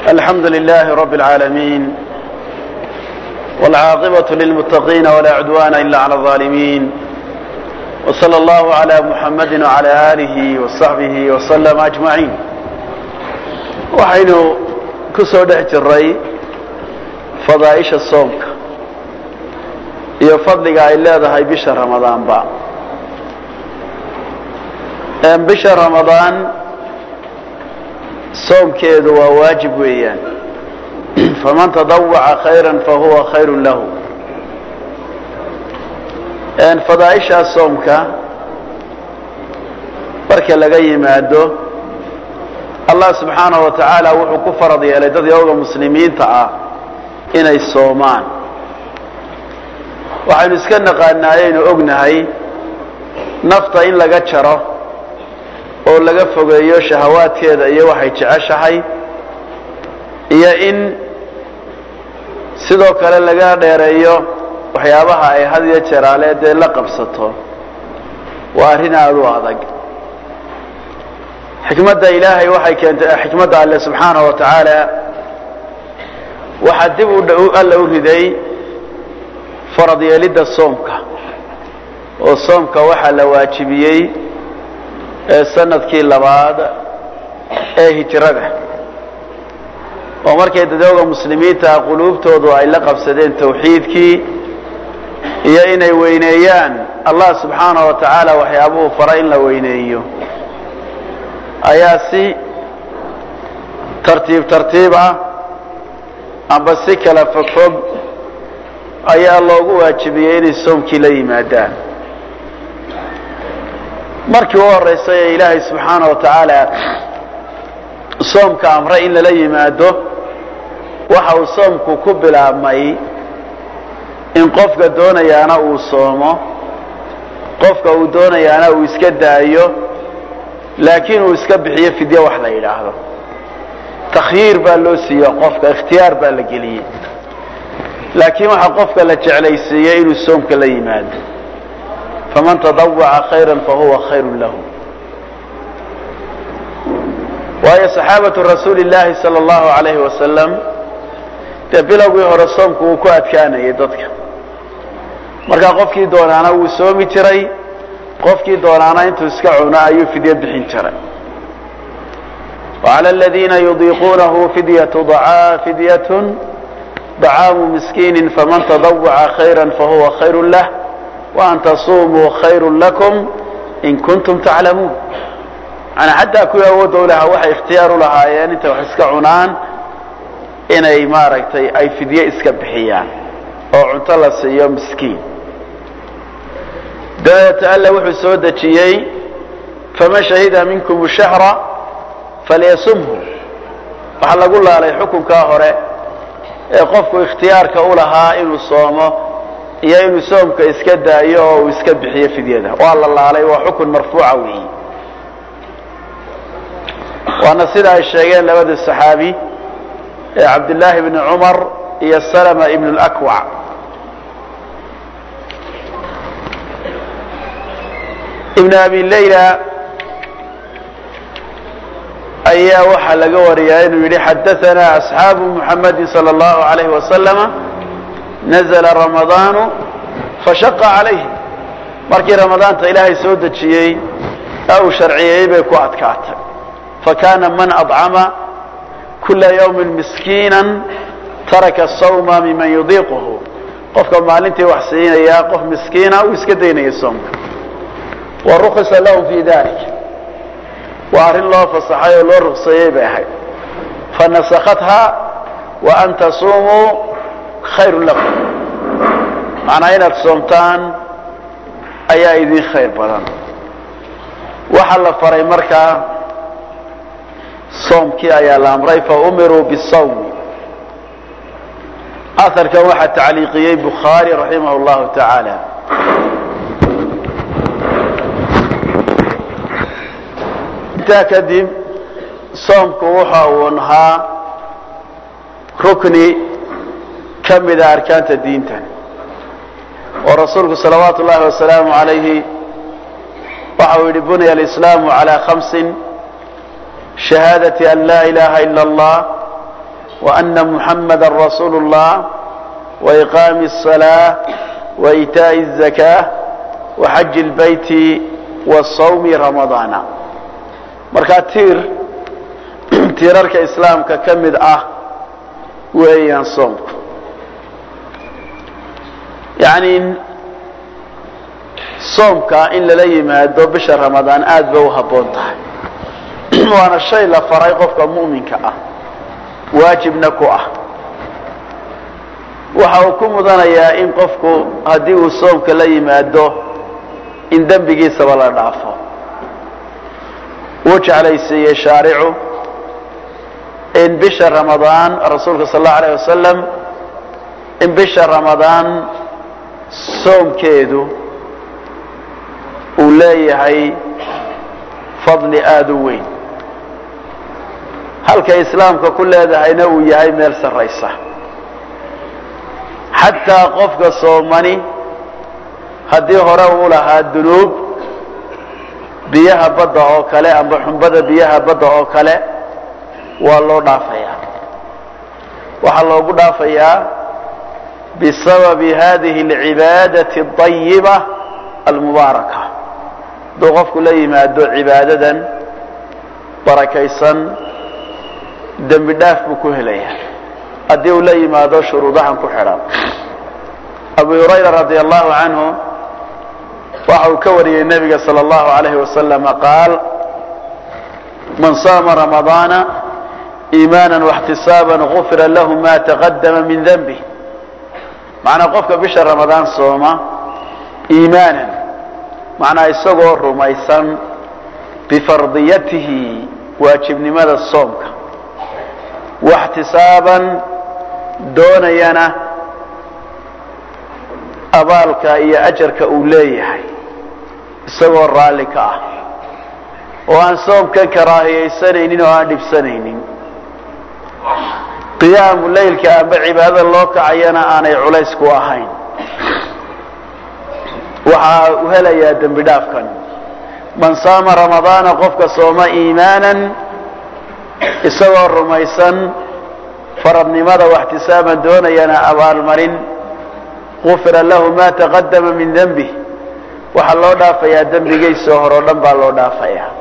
الحمد لله رب العالمين والعاقبة للمتقين ولا عدوان إلا على الظالمين وصلى الله على محمد وعلى آله وصحبه وسلم أجمعين وحين كسو دحت الرأي فضائش الصومك يفضلك إلا ذهي بشهر رمضان با بشهر رمضان صوم كيدو وواجب ويان فمن تضوع خيرا فهو خير له ان فضائش الصومك بركة لغاية مادو الله سبحانه وتعالى وحكو فرض يلي داد يوغا مسلمين تعا إنay soomaan waxaynu iska naqaanaayaynu ognahay nafta in laga jaro oo laga fogeeyo shahawaadkeeda iyo waxay jeceshahay iyo in sidoo kale laga dheereeyo waxyaabaha ay had iyo jeer aleedee la qabsato waa arrin aad u adag xikmadda ilaahay waxay keentay xikmadda alle subxaanahu wa tacaala waxaa dib alla u riday farad yeelidda soomka oo soomka waxaa la waajibiyey sanadkii labaad ee hijrada oo markay dadooga muslimiinta quluubtoodu ay la qabsadeen tawxiidkii iyo inay weyneeyaan allah subxaanahu wa tacaala waxyaabuhu faray in la weyneeyo ayaa si tartiib ah amba si kala fogfog ayaa loogu waajibiyey inay soomkii la yimaadaan markii u horeysay ee ilaahay subxaana wa tacaala soomka amray in lala yimaado waxa uu soomku ku bilaabmay in qofka doonayaana uu soomo qofka uu doonayaana uu iska daayo laakiin uu iska bixiyo fidye wax la yidhaahdo takhyiir baa loo siiye qofka ikhtiyaar baa la geliyey laakiin waxaa qofka la jeclaysiiyey inuu soomka la yimaado faman tadawaca khayra fahuwa khayru lahu waayo saxaabatu rasuuli llaahi sala allahu alayhi wasalam dee bilowgii hore soomku wuu ku adkaanayay dadka markaa qofkii doonaana wuu soomi jiray qofkii doonaana intuu iska cuno ayuu fidye bixin jiray وعلى الذين يضيقونه فدية طعام مسكين فمن تضوع خيرا فهو خير له وأن تصوموا خير لكم إن كنتم تعلمون أنا حتى كي أودوا لها وحي اختيار لها يعني انت وحسك عنان إن أي ماركتي أي فدية اسك بحيان أو عنطلة سيوم مسكين دا يتألى وحي سودة شيئي فما شهد منكم الشهر فليصمه waxaa lagu laalay xukunkaa hore ee qofku ikhtiyaarka u lahaa inuu soomo iyo inuu soomka iska daayo oo uu iska bixiyo fidyada waa la laalay waa xukun marfuuca weeyi waana sida ay sheegeen labada saxaabi ee cabdullaahi ibni cumar iyo salama ibn alakwac ibn abi layla ayaa waxaa laga wariyaa inuu yidhi xadaanaa asxaabu muxamadi salى اllahu alayh wasalama nazla ramadaanu fashaqa calayhim markii ramadaanta ilaahay soo dejiyey ee uu sharciyeeyey bay ku adkaatay fakana man adcama kula ywmi miskiina taraka sawma miman yudiiquhu qofka maalintii wax siinaya qof miskiina uu iska daynaya soomka warukisa lahum fi dalik waa arrin loo fasaxay oo loo ruqseeyey bay ahayd fanasakhatha wa an tasumuu khayrun lakum macnaa inaad soomtaan ayaa idin khayr badan waxaa la faray markaa soomkii ayaa la amray fa umiruu bisawmi aharkan waxaa tacliiqiyey bukhaari raximah llahu tacaala intaa kadib soomku waxa uu ahaa rukni ka mida arkaanta diinta oo rasuulku salawaatu ullahi wasalaamu calayhi waxa uu yidhi bunya alislaamu calaa khamsin shahaadati an laa ilaha ila allah وأن محمدا رسول الله وإقام الصلاة وإيتاء الزكاة وحج البيت والصوم رمضان marka tiirarka islaamka kamid ah weeyaan soomku yani soomka in la yimaado bisha ramadaan aad bay u haboon tahay waana shay la faray qofka muuminka ah waajibna ku ah waxa uu ku mudanayaa in qofku hadii uu soomka la yimaado in dambigiisa la dhaafo وجعليسي شارعه إن بشهر رمضان رسولك صلى الله عليه وسلم إن بشهر رمضان صوم كيدو ولايهي فضل آدوين هل كإسلامك كل هذا عينوي هاي ميرس الرئيسة حتى قفك صومني هدي هروا لها الذنوب biyaha badda oo kale amba xunbada biyaha badda oo kale waa loo dhaafayaa waxa loogu dhaafayaa bisababi hadhihi alibadati at-tayyiba al-mubarakah doo qofku la yimaado cibaadadan barakaysan dambi dhaaf buu ku helayaa hadii uu la yimaado shuruudahan ku xiran Abu Hurayra radiyallahu anhu وحو كوري النبي صلى الله عليه وسلم قال من صام رمضان إيمانا واحتسابا غفر له ما تقدم من ذنبه معنى قفك بشهر رمضان صوما إيمانا معنى يسوغر رميسا بفرضيته واجب لماذا الصوم واحتسابا دون ينا أبالك إيا أجرك أوليه isagoo raali ka ah oo aan soomka karaahiyeysanaynin oo aan dhibsanaynin qiyaamu leylka amba cibaadada loo kacayana aanay culays ku ahayn waxa uu helayaa dambi dhaafkan man saama ramadaana qofka sooma iimaanan isagoo rumaysan faradnimada waxtisaaban doonayana abaalmarin gufira lahu ma taqadama min dhanbihi waxa loo dhaafayaa dambigiisa hore oo dhan baa loo dhaafayaa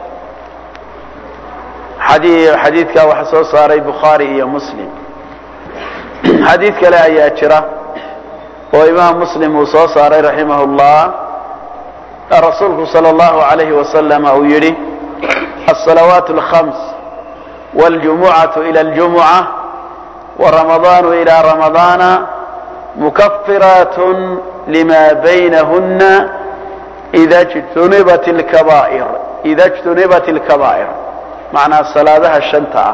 xadiidka waxa soo saaray Bukhari iyo Muslim xadiid kale ayaa jira oo Imam Muslim uu soo saaray rahimahullah rasuulku sallallahu alayhi wa sallam uu yiri as-salawatu al-khams wal-jumu'atu ila al-jumu'ah wa ramadanu ila ramadana mukaffiratun lima baynahunna إذا اجتنبت الكبائر معنى صلاة الشنطة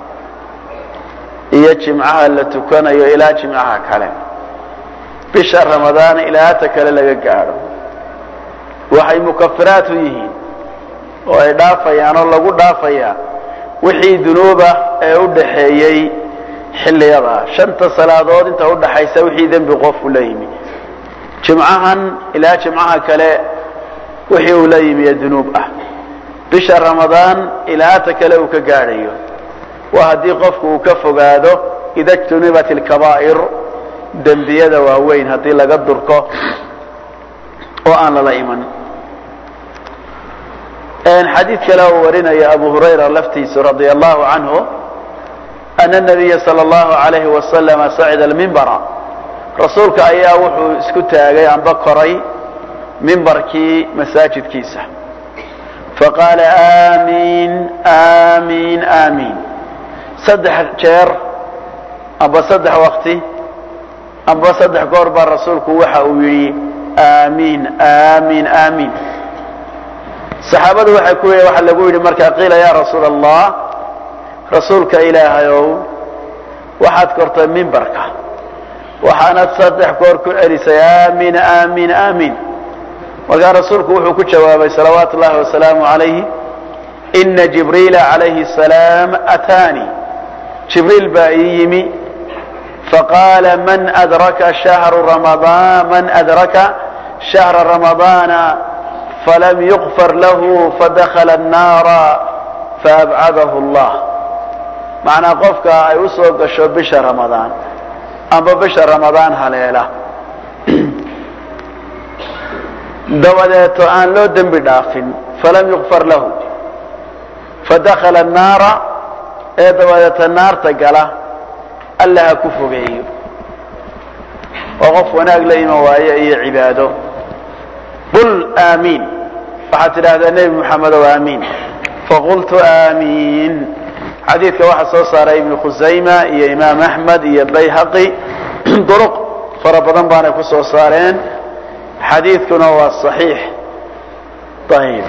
إيا جمعها اللي تكون إلى جمعها كلام بشهر رمضان إلى تكال لقاره وحي مكفرات يهين وإضافة يعني الله قد ضافة وحي ذنوبة أود حيي حل يضع شنطة صلاة دود انت أود حيسا وحي ذنب غف ليمي جمعها إلى جمعها كلام وحي وليم يا ذنوب بشهر رمضان إلى أتكلوا كجاريه وهدي قفك وكفقاده إذا اجتنبت الكبائر دنبيده وهوين هدي لقدرك وأن لا إيمان إن حديث كلاه ورنا يا أبو هريرة لفتيس رضي الله عنه أن النبي صلى الله عليه وسلم صعد المنبر رسولك أيها وحو اسكتها أجي عن بقري منبركي مساجد كيسة فقال آمين آمين آمين صدح جير أبا صدح وقتي أبا صدح قرب الرسول كوحة ويري آمين آمين آمين صحابته وحي كوية وحي لقوي لمركا قيل يا رسول الله رسولك إله يوم وحد كرت منبركة وحانت صدح قرب أريس آمين آمين آمين وقال رسولك وحو كجوابي صلوات الله وسلامه عليه إن جبريل عليه السلام أتاني جبريل بأيمي فقال من أدرك شهر رمضان فلم يغفر له فدخل النار فأبعده الله macnaa qofka ay u soo gasho bisha ramadaan amba bisha ramadaan haleela dabadeeto aan loo dembi dhaafin falam yuqfar lahu fadakhala annaara ee dabadeeta naarta gala alla ha ku fogeeyo oo qof wanaag la iman waayo iyo cibaado qul aamiin waxaad tidhaahdaa nebi moxamedow aamiin faqultu aamiin xadiidka waxaa soo saaray ibnu khusayma iyo imaam axmed iyo bayhaqi duruq fara badan baanay ku soo saareen xadiidkuna waa صaxiix ayib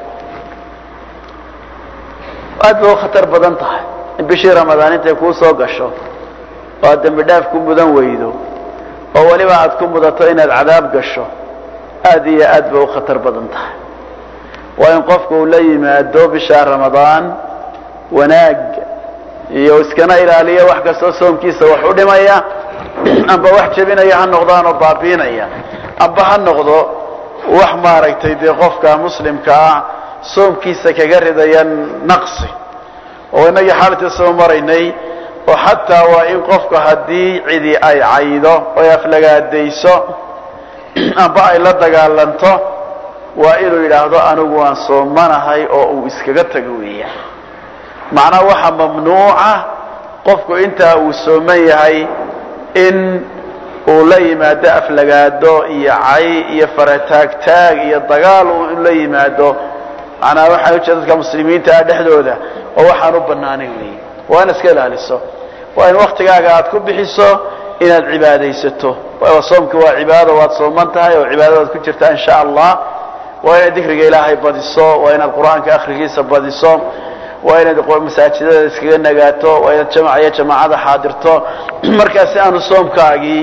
aad bay u khatar badan tahay in bishii ramadaan intay kuu soo gasho oo aad dembi dhaaf ku mudan weydo oo weliba aad ku mudato inaad cadaab gasho aad iyo aad bay u khatar badan tahay waa in qofku uu la yimaado bisha ramadaan wanaag iyo iskana ilaaliyo wax kastoo soomkiisa wax u dhimaya amba wax jebinaya ha noqdaan oo baabiinaya amba ha noqdo wax maaragtay dee qofka muslimka ah soomkiisa kaga ridaya naqsi oo inagii xaaladii soo maraynay oo xataa waa in qofka haddii cidi ay caydo oy aflagaadayso amba ay la dagaalanto waa inuu yidhaahdo anigu waan soomanahay oo uu iskaga tago weeyaan macnaa waxa mamnuuca qofku intaa uu sooman yahay in uu la yimaado aflagaado iyo cay iyo farataagtaag iyo dagaal uu la yimaado macnaa waxaan ujeeda dadka muslimiinta ah dhexdooda oo waxaan u banaanayn weeye waa in iska ilaaliso waa in waktigaaga aad ku bixiso inaad cibaadaysato soomki waa cibaado waad sooman tahay oo cibaadadaad ku jirtaa insha allah waa inaad dikriga ilaahay badiso waa inaad qur-aanka akhrigiisa badiso waa inaad masaajidada iskaga nagaato waa inaad jamacyo jamaacada xaadirto markaa si aanu soomkaagii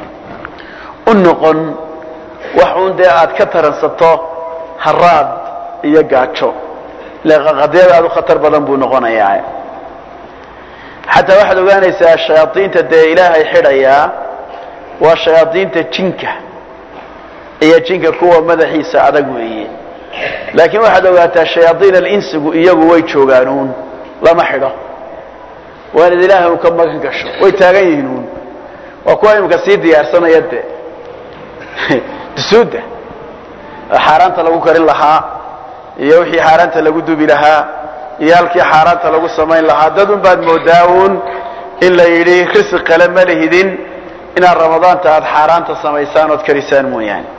u noqon wax uun dee aad ka taransato haraad iyo gaajo qadiyada aad u khatar badan buu noqonayaa xataa waxaad ogaanaysaa shayaadiinta dee ilaahay xidhayaa waa shayaadiinta jinka iyo jinka kuwa madaxiisa adag weeye laakiin waxaad ogaataa shayaadiin alinsigu iyagu way joogaanuun lama xidho waa inaad ilaahay un ka magan gasho way taagan yihiin uun waa kuwa imika sii diyaarsanaya dee dusuudda xaaraanta lagu karin lahaa iyo wixii xaaraanta lagu dubi lahaa iyo halkii xaaraanta lagu samayn lahaa dad un baad moodaa uun in la yidhi risiq kale ma lihidin inaad ramadaanta aada xaaraanta samaysaan ood karisaan mooyaane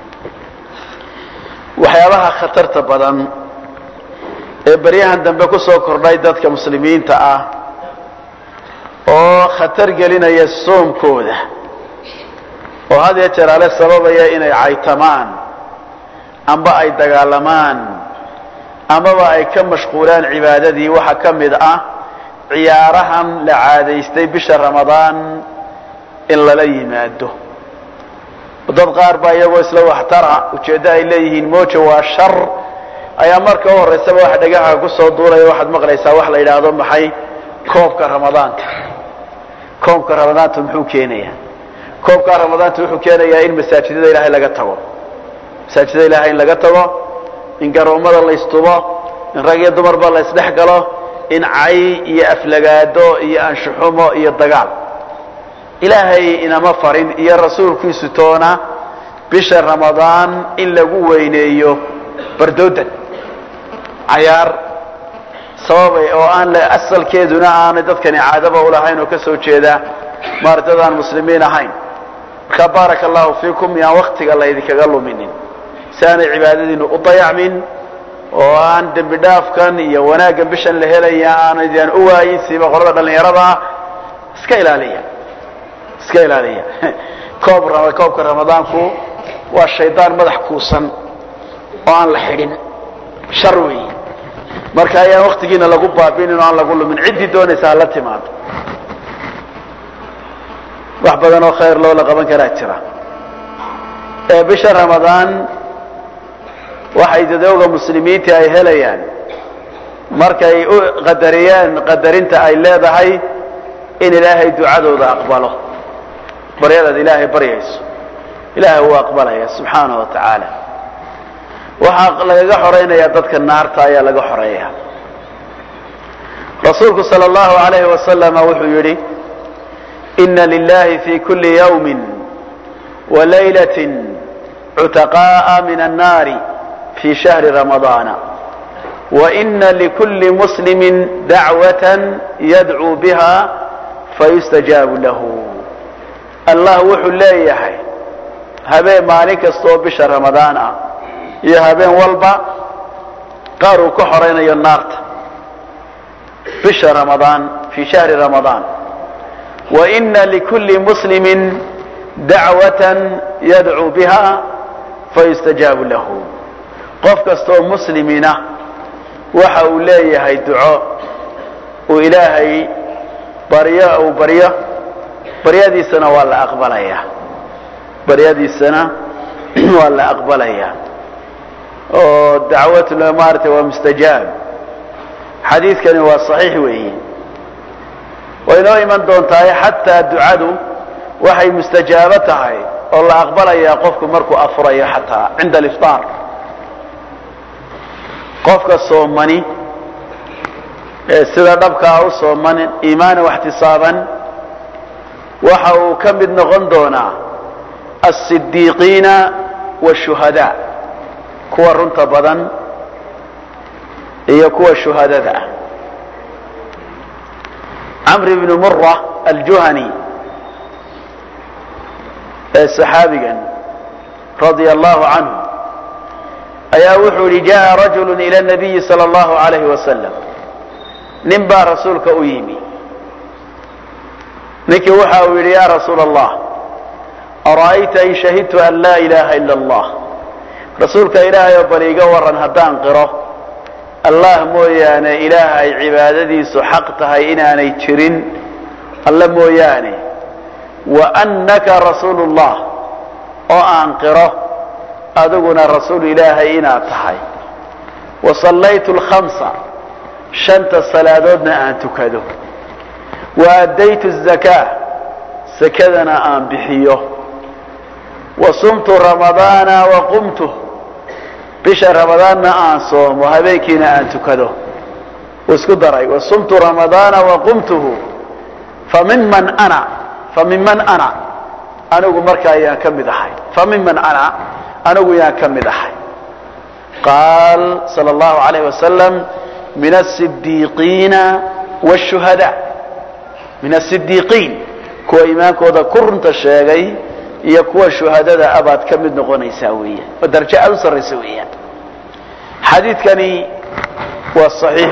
waxyaabaha khatarta badan ee baryahan dambe ku soo kordhay dadka muslimiinta ah oo khatar gelinaya soomkooda oo had iyo jeer ale sababaya inay caytamaan amba ay dagaalamaan amaba ay ka mashquulaan cibaadadii waxaa ka mid ah ciyaarahan la caadaystay bisha ramadaan in lala yimaado dad qaar baa iyagoo isla waxtara ujeeddo ay leeyihiin mooja waa shar ayaa marka u horraysaba wax dhagaxa ku soo duulaya waxaad maqlaysaa wax la yidhaahdo maxay koobka ramadaanta koobka ramadaanta muxuu keenayaa koobka ramadaanta wuxuu keenayaa in masaajidada ilaahay laga tago masaajidada ilaahay in laga tago in garoomada la istubo in rag iyo dumarba la isdhex galo in cay iyo aflagaado iyo anshuxumo iyo dagaal ilaahay inama farin iyo rasuulkiisu toona bisha ramadaan in lagu weyneeyo bardoodan cayaar sababay oo aan asalkeeduna aanay dadkani caadaba ulahayn oo ka soo jeeda maartadaan muslimiin ahayn marka baaraka allahu fiikum yaan waktiga laydinkaga luminin si aanay cibaadadiinu u dayacmin oo aan dembi dhaafkan iyo wanaaggan bishan la helaya aanaydan u waayin siiba qolada dhallinyarada iska ilaaliya iska ilaaliya koobka ramadaanku waa shaydaan madax kuusan oo aan la xidhin shar weeye marka ayaan waktigiina lagu baabinin oo aan lagu lumin ciddii doonaysa hala timaado wax badan oo khayr loola qaban karaa jira bisha ramadaan waxay dadowga muslimiinta ay helayaan markay u qadariyaan qadarinta ay leedahay in ilaahay ducadooda aqbalo baryadaad ilaahay baryayso ilaahay wuu aqbalaya subxaanahu wa tacaala waxaa lagaga xoraynayaa dadka naarta ayaa laga xoreeya رسولك صلى الله عليه وسلم وحو يري إن لله في كل يوم وليلة عتقاء من النار في شهر رمضان وإن لكل مسلم دعوة يدعو بها فيستجاب له الله وحو ليحي هبين مالك استوى بشهر رمضان يا هبين والبا قاروا كحرين النار بشهر رمضان في شهر رمضان وإن لكل مسلم دعوة يدعو بها فيستجاب له قف كستو مسلمين وحو ليهي دعاء وإلهي برياء أو برياء دي السنة ولا أقبلها برياء دي السنة ولا أقبلها دعوة الأمارة ومستجاب حديث كان هو صحيح وإيه وإنه من دونتها حتى الدعاء وحي مستجابتها والله أقبلها قفك مركو أفريا حتى عند الإفطار قفك الصوماني sida dhabkaa u sooman iimaana waxtisaaban waxa uu ka mid noqon doonaa as-siddiqiina wash-shuhadaa kuwa runta badan iyo kuwa shuhadada ah Amr ibn Murra al-Juhani saxaabigan radiyallahu anhu ayaa wuxuu jaa rajulun ila an-nabiy sallallahu alayhi wa sallam نبى رسولك أيمي نكي وحاول يا رسول الله أرأيت إن شهدت أن لا إله إلا الله رسولك إله يبليق ورن هدان قره الله موياني إله عبادتي سحقتها إنا نيتشرين الله موياني وأنك رسول الله وأنقره أدقنا رسول إله إنا تحي وصليت الخمسة شنت الصلادودنا أن تكدو وأديت الزكاة سكدنا أن بحيه وصمت رمضان وقمته بشهر رمضان أن صوم وهبيكنا أن تكدو واسكدري وصمت رمضان وقمته فممن أنا أقول مركا يا كم ذحي فممن أنا أقول يا كم ذحي قال صلى الله عليه وسلم من الصديقين والشهداء من الصديقين كو إيمانك وذا كرنت الشيغي يكو الشهداء أباد كمد نغني ساوية ودرجة أنصر سوية حديث كاني والصحيح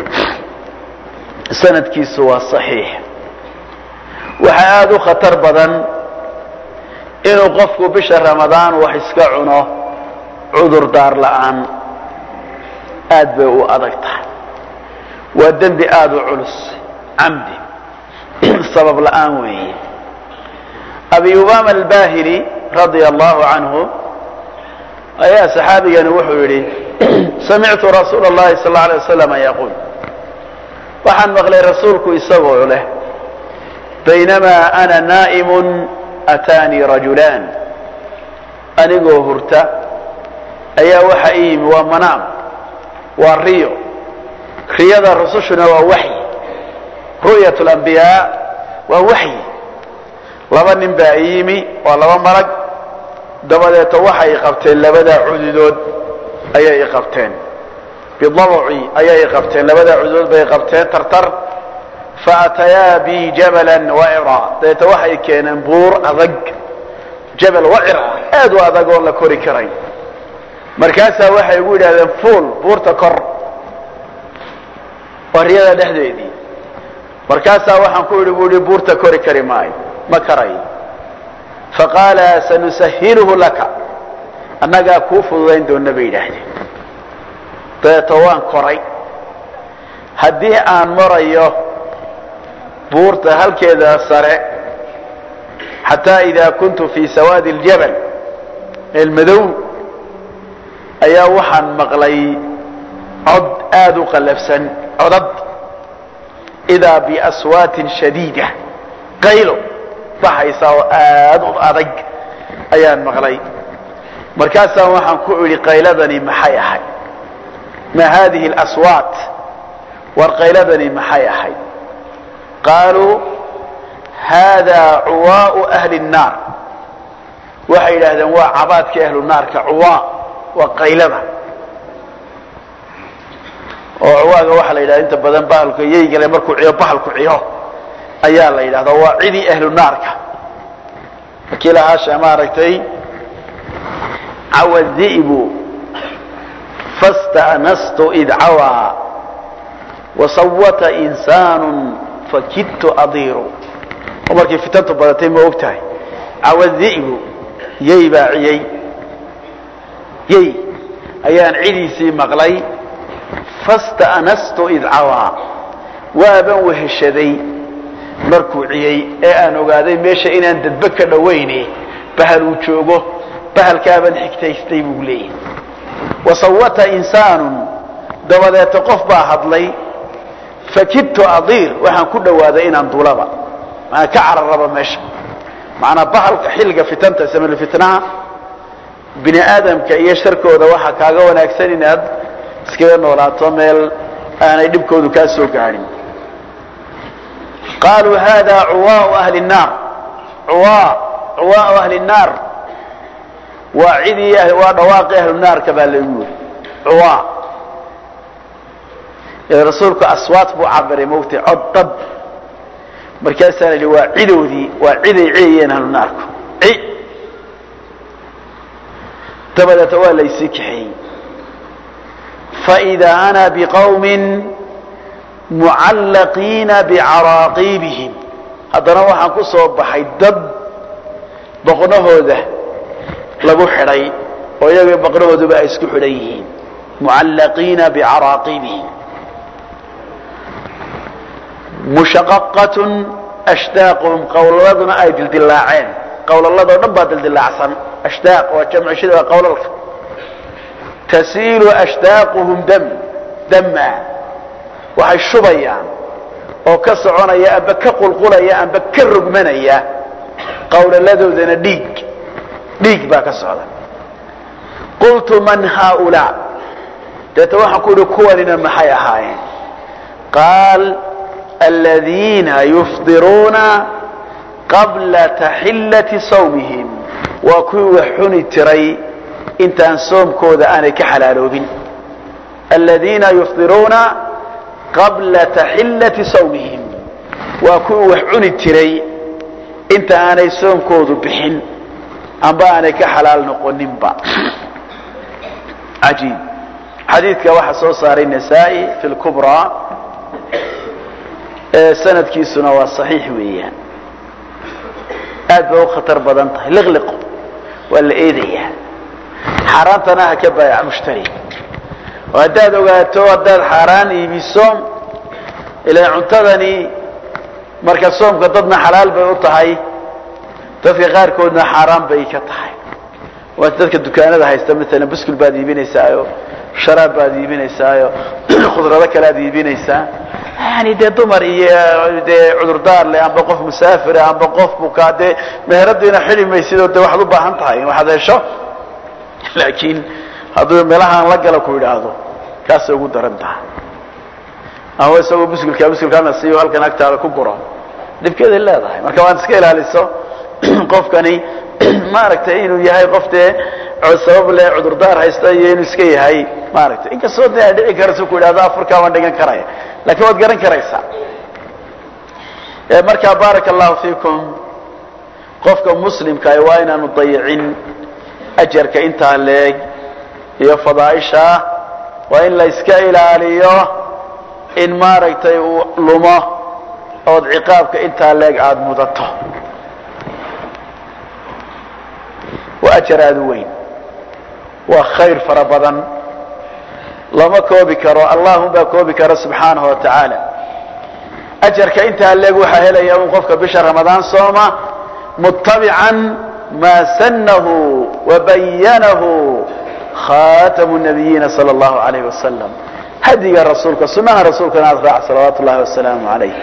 سند كيس والصحيح وحياده خطر بدن إنه قفكو بشهر رمضان وحسكعنا عذر دار لآن أدبه وأضغطه والذنب آذو علس عمدي السبب الآن وهي أبي أمامة الباهلي رضي الله عنه أيها صحابي نوحوا لي سمعت رسول الله صلى الله عليه وسلم يقول وحن مغلي رسولك يسوع له بينما أنا نائم أتاني رجلان أنيقو هرتا أيها وحئيم ومنام والريو رياضة رسولنا ووحي رؤية الأنبياء ووحي لما نبايمي ولما مرق دبدا وحي يقبتين لبدا عدود أي يقبتين بضلعي أي يقبتين لبدا عدود بيقبتين ترتر فأتيا بي جبلا وعرا ديت وحي كان بور أضق جبل وعرا أدو أضقون لكوري كرين مركاسا وحي يقول هذا فول بور تكر ورياضة دحديدي مركاسا وحن كوري بورتا كوري كريماي ما كراي فقال سنسهله لك أنك كوفو ذين دون نبي دحدي تيتوان كوري هديه آن مريو بورتا هل كذا سرع حتى إذا كنت في سواد الجبل المدو أيا وحن مغلي عد آدو قلفسا عدد إذا بأصوات شديدة قيلوا بحيث آدو أرق أيان مغلي مركاسا وحن كعلي قيلدني محيحي ما هذه الأصوات warqayladani maxay ahayd qaaluu haadaa cuwaa'u ahli nnaar waxay yidhaahdeen waa cabaadka ahlu naarka cuwaa waa qaylada oo cuwaaga waxaa la yidhahda inta badan bahalka yeygale markuu ciyo bahalku ciyo ayaa la yidhahdaa waa cidii ahlu naarka markii lahaasha maaragtay cawa dhi'bu fasta'nastu id cawaa wasawata insaanu fakidtu adiiru oo markay fitantu badatay ma og tahay cawa dhi'bu yey baa ciyey yey ayaan cidiisii maqlay fasta'nastu id cawaa waaban weheshaday markuu ciyey ee aan ogaaday meesha inaan dadba ka dhawayne bahal uu joogo bahalkaabaan xigtaystay buu leeyahay wasawata insaanun dabadeeta qof baa hadlay fakidtu adiir waxaan ku dhawaaday inaan duulaba maana ka cararaba meesha macnaa bahalka xilliga fitanta samil fitnaha bini aadamka iyo sharkooda waxaa kaaga wanaagsan inaad iskaga noolaato meel aanay dhibkoodu kaa soo gaadhin qaaluu hada cuwaau ahli nnaar cuwaau ahli nnaar waa cidii waa dhawaaqi ahlu naarka baa lagu yiri cuwaa rasuulku aswaat buu cabiray mawti cod dad markaasaa la yidhi waa cidoodii waa ciday ciyayeen ahlu naarku dabadeeta waa laysii kaxeeyey faidaa ana biqawmin mucallaqiina bicaraaqiibihim haddana waxaan ku soo baxay dad boqnahooda lagu xidhay oo iyaga boqnahooduba ay isku xidhan yihiin mucallaqiina bicaraaqiibihim mushaqaqatun ashdaaquhum qowlaladuna ay dildilaaceen qowlaladoo dhan baa dildilaacsan ashdaaq waa jamcishada waa qowlalka tasiilu ashdaaquhum dama waxay shubayaan oo ka soconaya amba ka qulqulaya amba ka rogmanaya qowlaladoodana dhiig baa ka socda qultu man haaulaa deeta waxaan ku uhi kuwanina maxay ahaayeen qaal aladiina yufdiruuna qabla taxillati sawmihim waa kuwii wax xuni tiray intaan soomkooda aanay ka xalaaloobin aladiina yufdiruuna qabla taxillati sawmihim waa kuwii wax cuni tiray inta aanay soomkoodu bixin amba aanay ka xalaal noqoninba cajiib xadiidka waxaa soo saaray nasaa-i fi lkubraa sanadkiisuna waa saxiix weeyaan aad bay u khatar badan tahay liqliqo waa la eedayaa xaaraantana ha ka baayac mushtari oo haddaad ogaato haddaad xaaraan iibiso ilaa cuntadani marka soomka dadna xalaal bay u tahay dadka qaarkoodna xaaraan bay ka tahay waa dadka dukaanada haysta maalan buskul baad iibinaysaayo sharaab baad iibinaysaayo khudrado kale aad iibinaysaa yani dee dumar iyo dee cudurdaar leh amba qof musaafira amba qof bukaa dee meheradiina xili maysidoo dee waxaad u baahan tahay in waxaad hesho laakiin hadduu meelahaan la gala ku yidhaahdo kaasay ugu daran tahay ama isagoo buskulkaana siiyo halkan agtaada ku guro dhibkeeday leedahay marka waad iska ilaaliso qofkani maaragtay inuu yahay qof dee sabab leh cudurdaar haysta iyo inuu iska yahay maaragtay inkastoo dee ay dhici karayso ku yidhahdo afurkaa waan dhigan karaya laakiin waad garan karaysaa marka baaraka allahu fiikum qofka muslimkaah waa inaanu dayicin ajarka intaa leeg iyo fadaaisha waa in la iska ilaaliyo in maaragtay uu lumo ood ciqaabka intaa leeg aada mudato waa ajar aada u weyn waa khayr fara badan lama koobi karo allahunbaa koobi karo subxaanahu wa tacaala ajarka intaa leeg waxaa helaya un qofka bisha ramadaan sooma mutabican maa sanahu wabayanahu khatamu nabiyiina sala allahu alayh wasalam hadiga rasuulka sunaha rasuulkana aad raac salawaatu ullahi wasalaamu alayh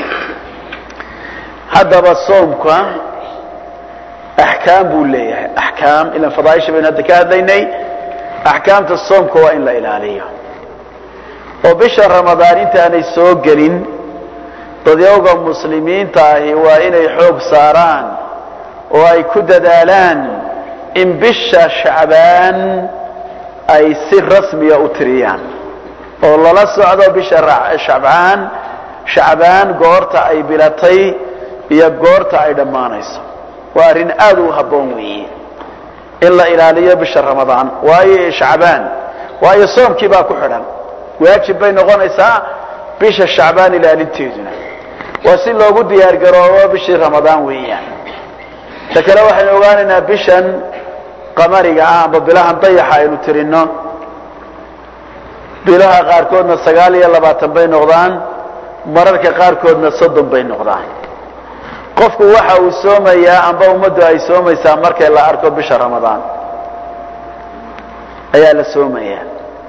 haddaba soomka axkaam buu leeyahay axkaam ilan fadaaisha baynu hadda ka hadlaynay axkaamta soomka waa in la ilaaliyo oo bisha ramadaan intaanay soo gelin dadyoga muslimiinta ahi waa inay xoog saaraan oo ay ku dadaalaan in bisha shacbaan ay si rasmiya u tiriyaan oo lala socdo bisha shacbaan goorta ay bilatay iyo goorta ay dhammaanayso waa arrin aad u habboon weeye in la ilaaliyo bisha ramadaan waayo shacbaan waayo soomkii baa ku xidhan waajib bay noqonaysaa bisha shacbaan ilaalinteeduna waa si loogu diyaar garoobo bishii ramadaan weeyaan ta kale waxaynu ogaanaynaa bishan qamariga ah amba bilahan dayaxa aynu tirino bilaha qaarkoodna 29 bay noqdaan mararka qaarkoodna 30 bay noqdaan qofku waxa uu soomayaa amba ummaddu ay soomaysaa markay la arko bisha ramadaan ayaa la soomayaa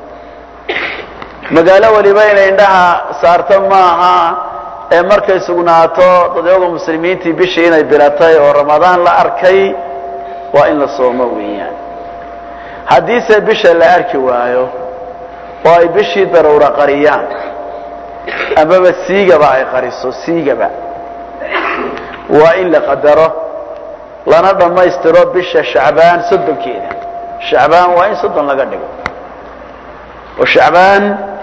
magaalo waliba inay indhaha saarto maaha ee markay sugnaato dadyoga muslimiintii bishii inay bilatay oo ramadaan la arkay waa in la soomo weeyaan haddiise bisha la arki waayo oo ay bishii daruura qariyaan amaba siigaba ay qariso siigaba waa in la qadaro lana dhammaystiro bisha shacbaan 30keeda shacbaan waa in 30 laga dhigo oo shacbaan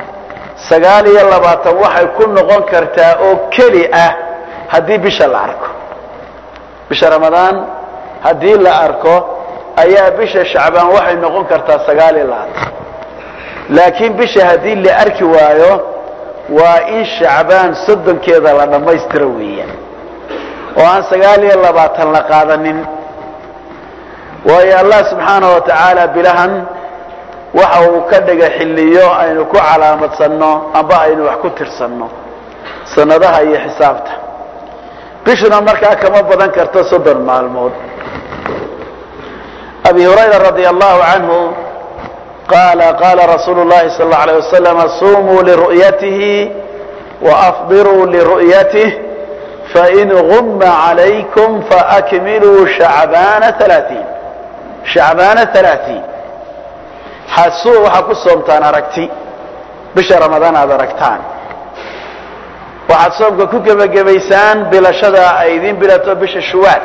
29 waxay ku noqon kartaa oo keli ah haddii bisha la arko bisha ramadaan haddii la arko ayaa bisha shacbaan waxay noqon kartaa 29 laakiin bisha haddii la arki waayo waa in shacbaan 30keeda la dhammaystiro weeyaan oo aan 29 la qaadanin waayo allah subxaanahu wa tacaala bilahan waxa uu ka dhigay xilliyo aynu ku calaamadsanno amba aynu wax ku tirsanno sanadaha iyo xisaabta bishuna markaa kama badan karto 30 maalmood abi hurayra radiyallahu anhu قال رسول الله صلى الله عليه وسلم صوموا لرؤيته وأفطروا لرؤيته فإن غم عليكم فأكملوا شعبان 30 حسوا وحكوا صومتان أركتي بشهر رمضان هذا ركتان وحد صومك كوكب جبيسان بلا شدى أيدين بلا بش الشوال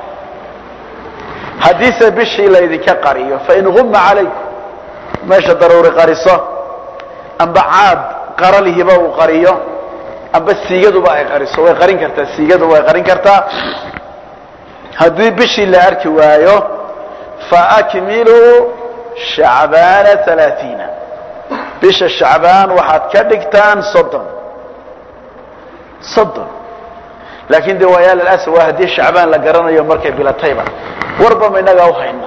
حديث بشي ليذي كقرية فإن غم عليكم ماشي ضروري قريصة أم بعاد قرله بو قرية أم بس سيجدوا بقى قريصة ويقرين كرتا سيجدوا ويقرين كرتا هذي بشي اللي أركوايو فأكملوا شعبان 30 بش الشعبان واحد كدكتان صدن لكن دي ويا للأسف واحد دي الشعبان لقرنا يوم مركب بلا طيبة وربما إنها أوحينا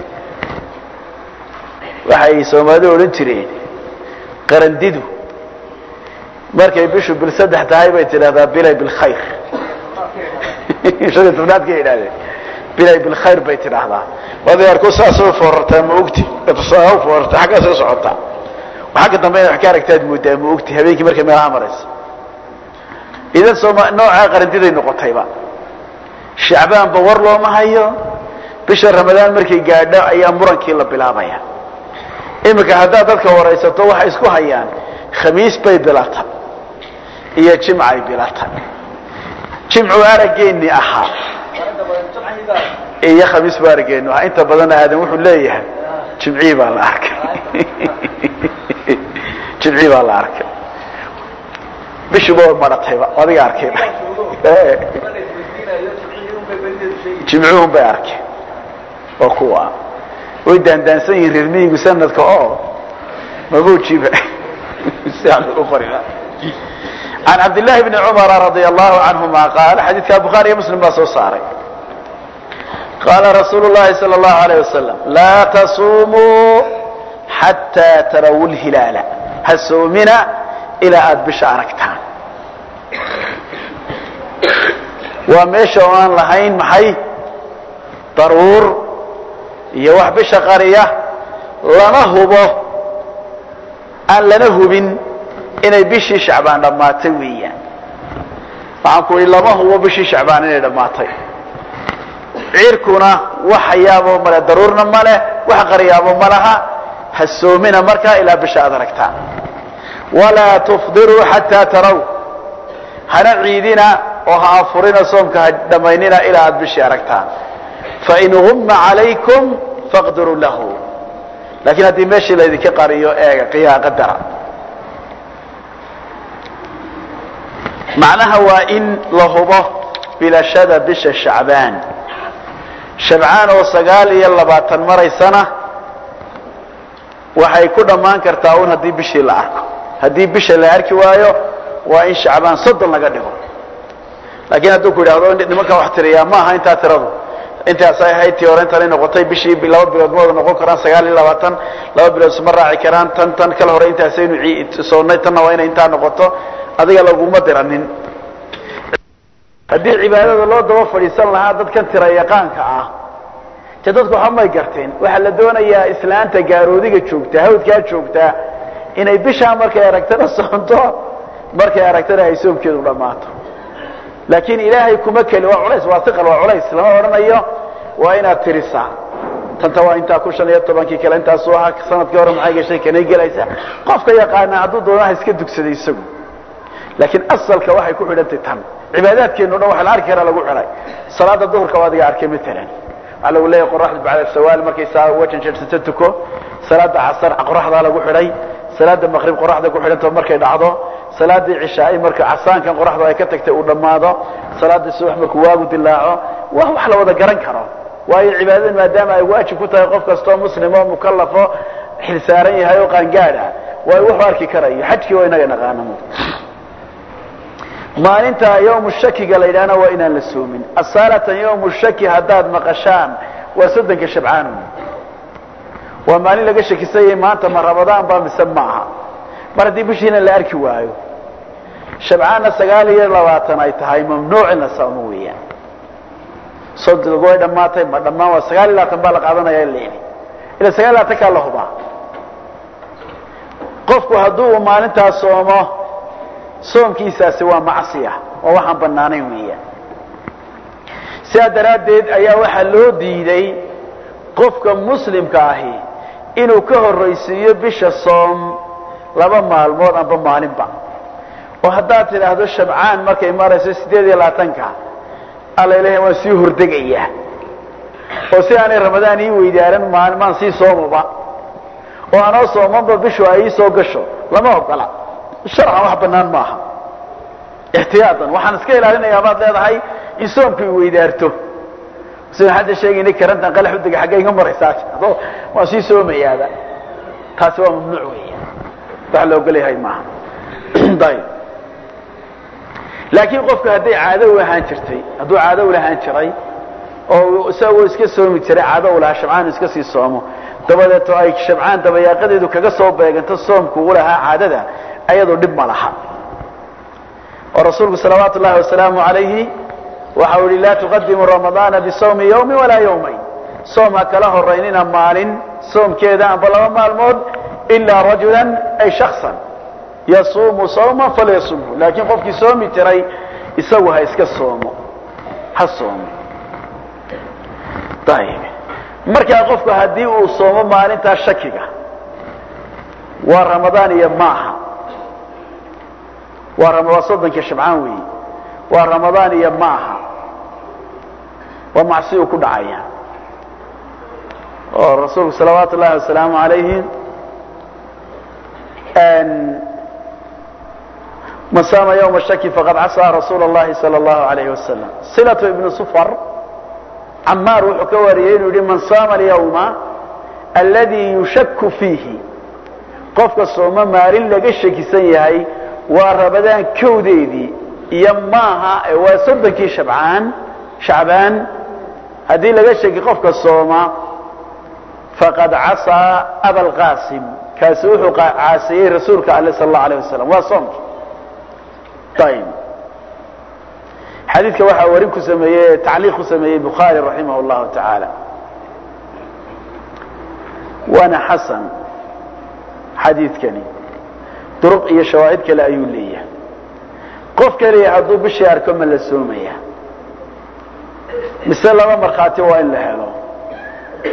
waxay Soomaalidu oran jireen qarandidu markay bishu bil 3 tahay bay tiraahdaa bilay bil khayr shada tubnaadka ilaahay bilay bil khayr bay tiraahdaa wada arko saasoo foorta ma ogti tasaaw foorta xaga soo socota waxa dambe wax ka aragtaad muddo ma ogti habeenkii markay meelaha marayso idan Soomaali nooca qarandiday noqotayba shacbaan ba war loo ma hayo bisha ramadaan markay gaadho ayaa murankii la bilaabaya imika hadda dadka waraysato waxa isku hayaan khamiis bay bilata iyo jimcay bilata jimcu arageeni aha iyo khamiis barageeni waxa inta badan aadan wuxuu leeyahay jimci baa la arkay jimci baa la arkay bishu baa maratayba adiga arkay jimcuhu bay arkay oo kuwa ويدان يرمي سندك مبوجيبه عن عبد الله بن عمر رضي الله عنهما قال حديث البخاري ومسلم صاري قال رسول الله صلى الله عليه وسلم لا تصوموا حتى تروا الهلال هالصومنا الى بشاركتان ومشوان لهين محي ضرور iyo wax bisha qariya lama hubo aan lana hubin inay bishii shacbaan dhamaatay weeyaan waxaan ku lama hubo bishii shacbaan inay dhamaatay ciirkuna waxyaabo mala daruurna male wax qariyaabo malaha hasoomina marka ilaa bisha aad aragtaan walaa tufdiruu xataa taraw hana ciidina oo ha afurina soomka ha dhammaynina ilaa aad bishii aragtaan fain gumma calaykum faqdiruu lahu laakiin haddii meeshii laydinka qariyo eega qiyaa qadara macnaha waa in la hubo bilashada bisha shacbaan shabcaan oo 29 maraysana waxay ku dhammaan kartaa un haddii bishii la arko haddii bisha la arki waayo waa in shacbaan 30 laga dhigo laakiin hadduu ku yidhaahdo nimanka wax tiriyaa ma aha intaa tiradu intaasay ahayd tii hore intanay noqotay bishii 2 bilood mooda noqon karaan 29 2 bilood isma raaci karaan tan kala hore intaasaynu soonnay tanna waa inay intaa noqoto adiga laguma diranin haddii cibaadada loo daba fadhiisan lahaa dadkan tira yaqaanka ah te dadku waxa may garteen waxa la doonayaa islaanta gaaroodiga joogta hawdkaa joogta inay bisha markay aragtana soonto markay aragtana ay soomkeedu dhamaato laakiin ilaahay kuma keli waa culays waa tiqal waa culays lama oranayo waa inaad tirisaa tanta waa intaa ku 15 kale intaas oo ah sanadkii hore maxay gashay kanay galaysa qofka yaqaan hadduu doonaha iska dugsaday isagu laakiin asalka waxay ku xidhantay tan cibaadaadkeenu dhan waxa la arki karaa lagu xiray salaada duhurka waad iga arkay midaan ala walaay qoraxda bacda sawaal markay saa wajan jeedsato tuko salaada casar qoraxda lagu xiray salaada maghrib qoraxda ku xidhanto markay dhacdo salaada cishaa marka casaankan qoraxda ay ka tagtay uu dhamaado salaada subax markuu waagu dilaaco wax la wada garan karo waayo cibaadada maadaama ay waajib ku tahay qof kasto muslim oo mukallafo xil saaran yahay oo qaan gaadha way wax arki karayo xajki waa inaga naqaanamo maalinta yawm shakiga la yiraahdo waa inaan la soomin asalata yawm shaki hadaad maqashaan waa sodanka shabcaan waa maalin laga shakisay maanta ma rabadaan ba mismaaha mar hadii bishiina la arki waayo shabcaana 29 ay tahay mamnuuc in la soomo weeyaan sodog way dhamaatay ma dhamaan waa 29 baa la qaadanaya leeyahay ila 29 ka la hubaa qofku haduu maalintaas soomo soomkiisaasi waa macsiya oo waxaan banaanayn weeyaan sidaa daraadeed ayaa waxa loo diiday qofka muslimka ahi inuu ka horeysiiyo bisha soom 2 maalmood amba maalinba oo haddaad tiraahdo shabcaan markay marayso 28ka alla ilaahay waa sii hordegaya oo si aanay ramadaan ii weydaaran maalmaan sii soomaba oo aanoo soomanba bishu ay soo gasho lama ogola sharcan wax banaan maaha ihtiyaadan waxaan iska ilaalinayaa baad leedahay in soomku weydaarto sida hadda sheegay karantan qalax u diga xagee iga maraysaa waa sii soomayaada taasi waa mamnuuc weeyaan wax loo galeeyahay maaha day laakiin qofka haday caado u ahaan jirtay haduu caado u lahaan jiray oo isagoo iska soomi jiray caado u lahaa shabcaan iska sii soomo dabadeed ay shabcaan dabayaaqadeedu kaga soo beeganto soomku u lahaa caadada ayadoo dhib ma laha oo rasuulku salawaatu ullaahi wasalaamu alayhi waxa uu la tuqaddimu ramadaana bisawmi yawmi wala yawmayn sooma kala horeynina maalin soomkeeda amba 2 maalmood illa rajulan ay shakhsan yasuumu sawma falyasumhu laakiin qofkii soomi jiray isagu ha iska soomo ha soomo tayib marka qofku hadii uu soomo maalinta shakiga waa ramadaan iyo maaha waa ramadaan sodanka shabcaan weey waa ramadaan iyo maaha waa macsiyo ku dhacaya oo rasuulku salawaatu ullaahi wasalaamu alayhi من صام يوم الشك فقد عصى رسول الله صلى الله عليه وسلم صلة ابن صفر عمار وحكوريين من صام اليوم الذي يشك فيه قفك الصوم مارين لقى الشكسان يهي ورمضان كوديدي يماها وصدك شعبان هذه لقى الشك قفك الصوم فقد عصى أبا القاسم كاسوح عاصي رسولك صلى الله عليه وسلم وصمت طيب حديثك waxa warin ku sameeyay تعليق ku sameeyay Bukhari rahimahullah ta'ala wana hasan hadithkani turuq iyo shawaahid kale ayuu leeyahay qof kale haduu bishii arko ma la soomaya misal laba marxaati waa in la helo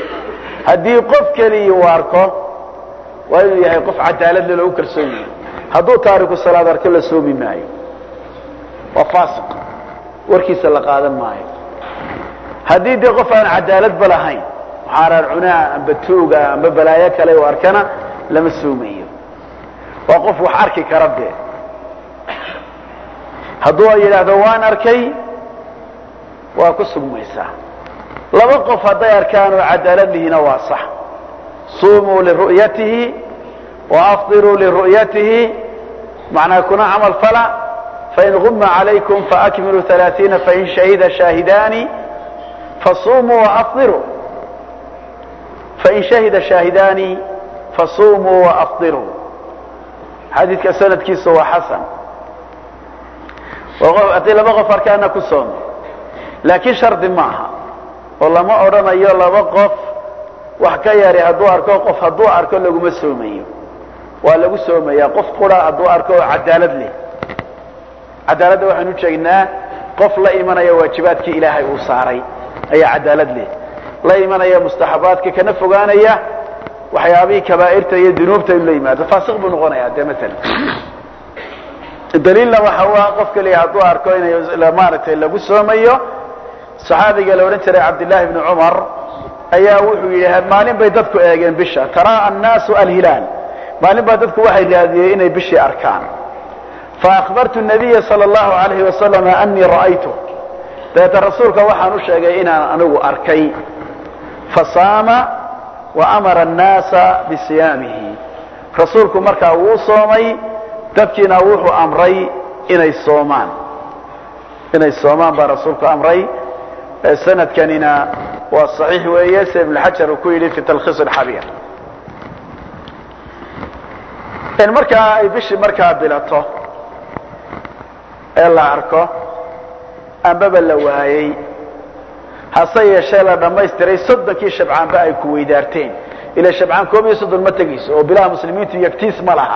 hadii qof kale uu arko waa inuu yahay qof cadaalad leh oo kalsoon hadduu taariku salaad arko la soomi maayo waa faasiq warkiisa la qaadan maayo haddii dee qof aan cadaaladba lahayn xaaraan cunaa amba tuuga amba balaayo kale oo arkana lama soomayo waa qof wax arki kara dee hadduu yidhaahdo waan arkay waa ku sugmaysaa laba qof hadday arkaan oo cadaalad lihina waa sax suumuu liru'yatihi waafdiruu liru'yatihi macnaa kuna camal fala fain guma calaykum faakmiluu 30 fain shahida shaahidaani fasumuu waafdiruu fain shahida shaahidaani fasumuu waafdiruu xadiidka sanadkiisa waa xasan haddii laba qof arkaana ku soomo laakiin shardi maaha oo lama odhanayo laba qof wax ka yari hadduu arko qof hadduu arko laguma soomayo waa lagu soomaya qof qura hadduu arko oo cadaalad leh cadaaladda waxaan u jeegnaa qof la imanaya waajibaadkii ilaahay uu saaray ayaa cadaalad leh la imanaya mustaxabaadka kana fogaanaya waxyaabihii kabaa'irta iyo dunuubta in la yimaado faasiq buu noqonayaa dee maalan daliilna waxa waa qof kaliya hadduu arko inay maaragtay lagu soomayo saxaabiga la odhan jiray cabdillaahi bni cumar ayaa wuxuu yidhi maalin bay dadku eegeen bisha taraa annaasu alhilaal maalin baa dadku waxay raadiyeen inay bishii arkaan faakbartu nabiya sala allahu alayhi wasalam anii ra'aytu dabeeta rasuulka waxaan u sheegay inaan anigu arkay fasaama wa amara annaasa bisiyaamihi rasuulku markaa wuu soomay dadkiina wuxuu amray inay soomaan baa rasuulku amray sanadkanina waa صaxiix weeye sida ibn xajar uu ku yidhi fi talkhiis اxabiir in markaa ay bishii markaa bilato ee la arko ambaba la waayey hase yeeshee la dhammaystiray 30kii shabcaanba ay ku weydaarteen ila shabcaan 31 ma tegayso oo bilaha muslimiintu yagtiis ma laha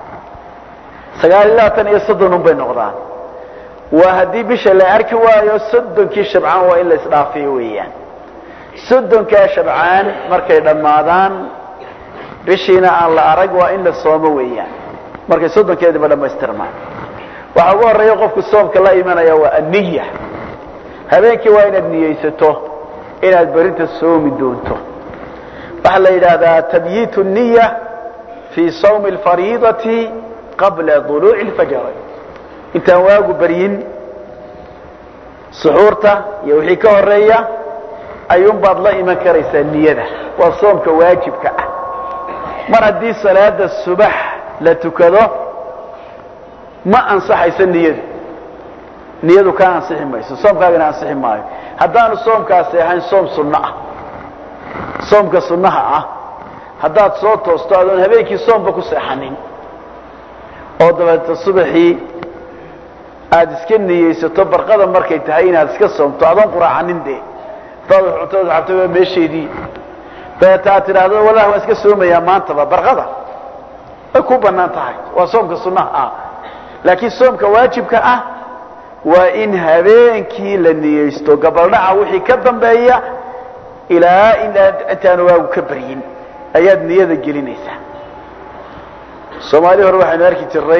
39 bay noqdaan waa haddii bisha la arki waayo 30kii shabcaan waa in la isdhaafiyo weeyaan 30kaa shabcaan markay dhammaadaan bishiina aan la arag waa in la soomo weeyaan markay 30keediba dhammaystirmaan waxa ugu horeeya qofku soomka la imanaya waa aniya habeenkii waa inaad niyeysato inaad berinta soomi doonto waxa la yidhaahdaa tabyiitu niya fi sawmi alfariidati qabla duluuci alfajr intaan waagu baryin suxuurta iyo wixii ka horeeya ayuun baad la iman karaysaa niyada waa soomka waajibka ah mar haddii salaada subax la tukado ma ansaxayso niyadu ka ansixi mayso soomkaagana ansixi maayo haddaanu soomkaasi ahayn soom sunno ah soomka sunnaha ah haddaad soo toosto adoon habeenkii soomba ku seexanin oo dabeeta subaxii aad iska niyeysato barqada markay tahay inaad iska soomto adoon quraacanin dee cuntada cabtay meesheedii dabeeta aad tidhaahdo wallahi waan iska soomayaa maantaba barqada way ku bannaan tahay waa soomka sunnaha ah laakiin soomka waajibka ah waa in habeenkii la niyeysto gabaldhaca wixii ka dambeeya ilaa intaan waagu ka baryin ayaad niyada gelinaysaa soomaali hore waxaynu arki jirnay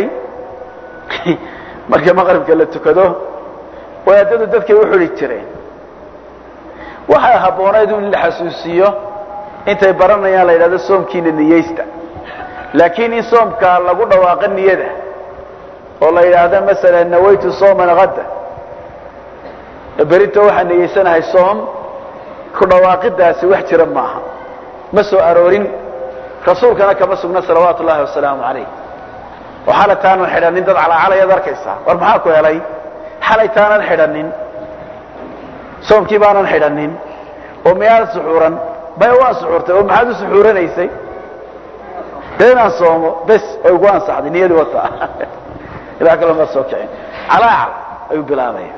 marka maqribka la tukado wadaadadu dadkay u xuli jireen waxay habboonayd in la xasuusiyo intay baranayaan la yidhahdo soomkiina niyeysta laakiin in soomka lagu dhawaaqo niyada oo la yidhaahdo masalan nawaytu sooman hadda berito waxaan niyeysanahay soom ku dhawaaqidaasi wax jira maaha ma soo aroorin rasuulkana kama sugna salawaatu ullahi wasalaamu calayh oo xalataanan xidhanin dad calacalayaad arkaysaa war maxaa ku helay xalaytaanan xidhanin soomkii baanan xidhanin oo miyaanan suxuuran bay waan suxuurtay oo maxaad u suxuuranaysay dee inaan soomo bes ay ugu ansaxday niyadii wata ilaa kale ma soo kicin calaacal ayuu bilaabaya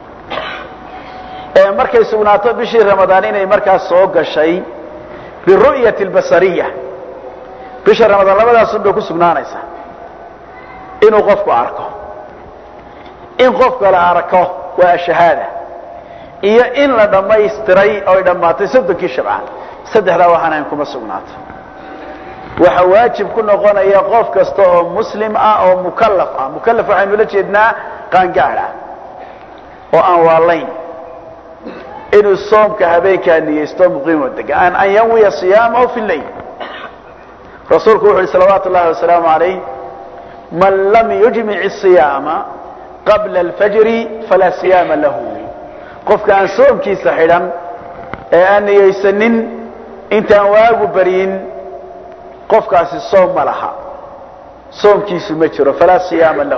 markay sugnaato bishii ramadaan inay markaas soo gashay biru'yati albasariya bisha ramadaan labadaas bay ku sugnaanaysaa inuu qofku arko in qofka la arko waa shahaada iyo in la dhamaystiray oo ay dhamaatay 30kii shabcaan saddexdaa waxaan ahayn kuma sugnaato وحواجب كنا قلنا يا قف كستو مسلم أو مكلف مكلف عن ولجدنا قان قاعدة وأن والله إنه الصوم كهبي كان يستوم قيمة أن ينوي صيامه في الليل رسولك صلوات الله وسلامه عليه من لم يجمع الصيام قبل الفجر فلا صيام له قف كان صوم كي سحرا أن يسنن انت واجب برين قف كاس الصوم ملها صوم كي سمجر فلا صيام له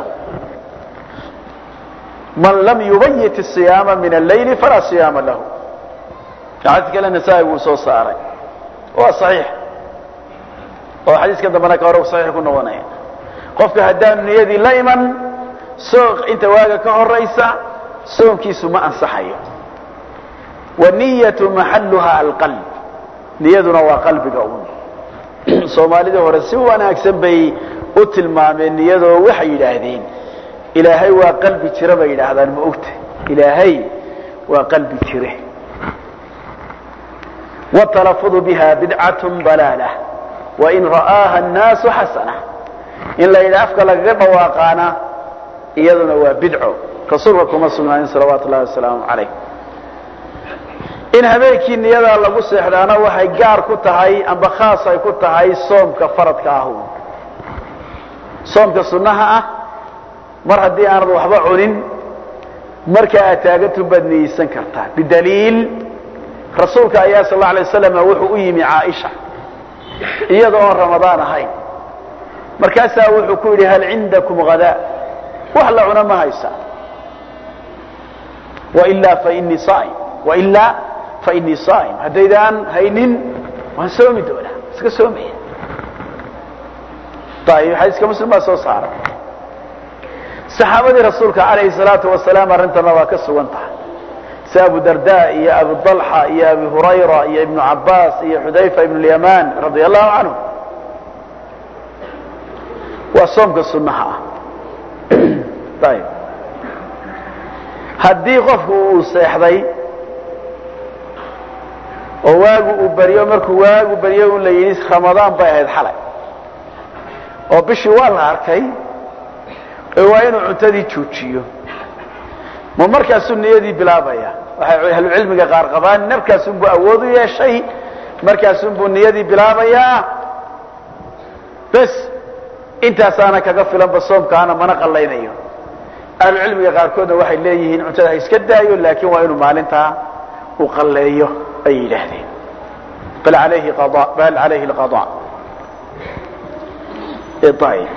من لم يبيت الصيام من الليل فلا صيام له عاد كلا النسائي وصو صاري هو صحيح وحديث كذا بنا كورو صحيح كنا ونايا قفك هدان نيدي لايما سوق انت واجا كهريسا صوم كيسو ما انصحيه والنية محلها القلب نيدنا وقلبك أون صومالي هore si wanaagsan bay u tilmaameen niyadoo waxay yiraahdeen ilaahay waa qalbi jira bay yiraahdaan ma ogta ilaahay waa qalbi jira wa talaffudu biha bid'atun dalalah wa in ra'aha an-nas hasana in la yiraafka laga dhawaaqana iyaduna waa bid'o rasuulka kuma sunnaan sallallahu alayhi wasallam alayhi in habeenkii niyada lagu seexdaana waxay gaar ku tahay amba khaas ay ku tahay soomka faradka ah soomka sunnaha ah mar hadii aan waxba cunin marka aad taagto badniysan kartaa bidaliil rasuulka ayaa sallallahu alayhi wasallam wuxuu u yimi Aisha iyadoo ramadaan ahay markaas wuxuu ku yiri hal indakum gada wax la cuna ma haysa wa illa fa inni saa'im wa illa فإني صائم هديدان هينين وهنسومي دولا اسكا سومي طيب حديث كمسلم ما سو صار صحابة رسولك عليه الصلاة والسلام رنتنا وكسوانتها سابو درداء يا أبو الضلحة يا أبي هريرة يا ابن عباس يا حذيفة بن اليمان رضي الله عنه وصومك السنة طيب هدي غفو سيحضي oo waagu u bariyo markuu waagu bariyo la yiri Ramadaan bay ahayd xalay oo bishii waa la arkay waa inuu cuntadii joojiyo ma markaas niyadii bilaabaya waxay ahlu cilmiga qaar qabaan markaas uu awood u yeeshay markaas uu niyadii bilaabaya bas intaas ana kaga filan basoomkaana mana qallaynayo ahlu cilmiga qaar kood waxay leeyihiin cuntada iska daayo laakiin waa inuu maalinta uu qalleeyo أي لحظة بل عليه القضاء طيب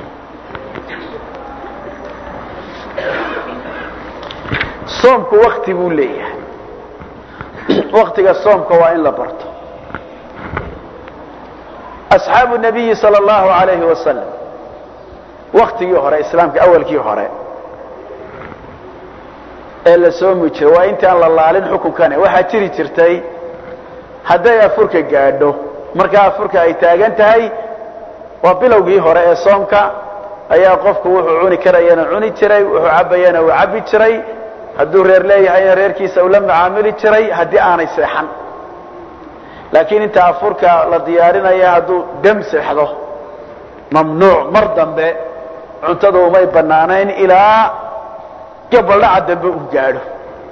صومك وقت بوليه وقتك الصومك وإن لبرت أصحاب النبي صلى الله عليه وسلم وقت يهرى إسلامك أول كيهرى إلا سومي جرى وإنت أن الله على الحكم كان waxaa jiri jirtay haday afurka gaadho marka afurka ay taagantahay waa bilowgii hore ee soomka ayaa qofku wuxuu cuni karayana cuni jiray wuxuu cabayana uu cabi jiray haduu reer leeyahay reerkiisa uu la macaamili jiray hadii aanay seexan laakiin inta afurka la diyaarinaya haduu dam seexdo mamnuuc mar dambe cuntada uma banaanayn ilaa قبل عدم بقاله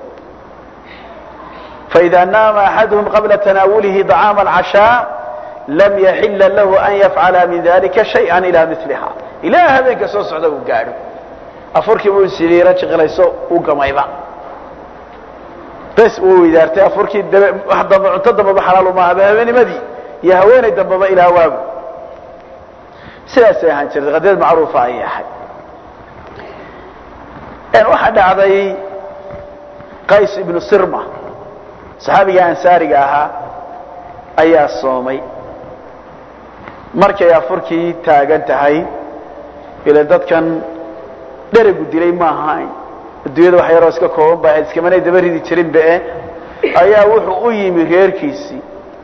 فإذا نام أحدهم قبل تناوله طعام العشاء لم يحل له أن يفعل من ذلك شيئا إلى مثلها إلى هذا كسوس عدم بقاله أفرك بسريرة شغليسو وقميبا بس وإذا ارتي أفرك اعتضم بحلال ما هذا من مدي يهوين يدبب إلى واب سياسي هانشر غدير معروفة أي أحد waxa dhacday Qays ibn Sirma saxaabiga ansaariga ahaa ayaa soomay markay afurkii taagan tahay ila dadkan daragu dilay ma ahayn adduunyada wax yar oo iska kooban baa iska manay dabaridi jirin baa ayaa wuxuu u yimi reerkiisii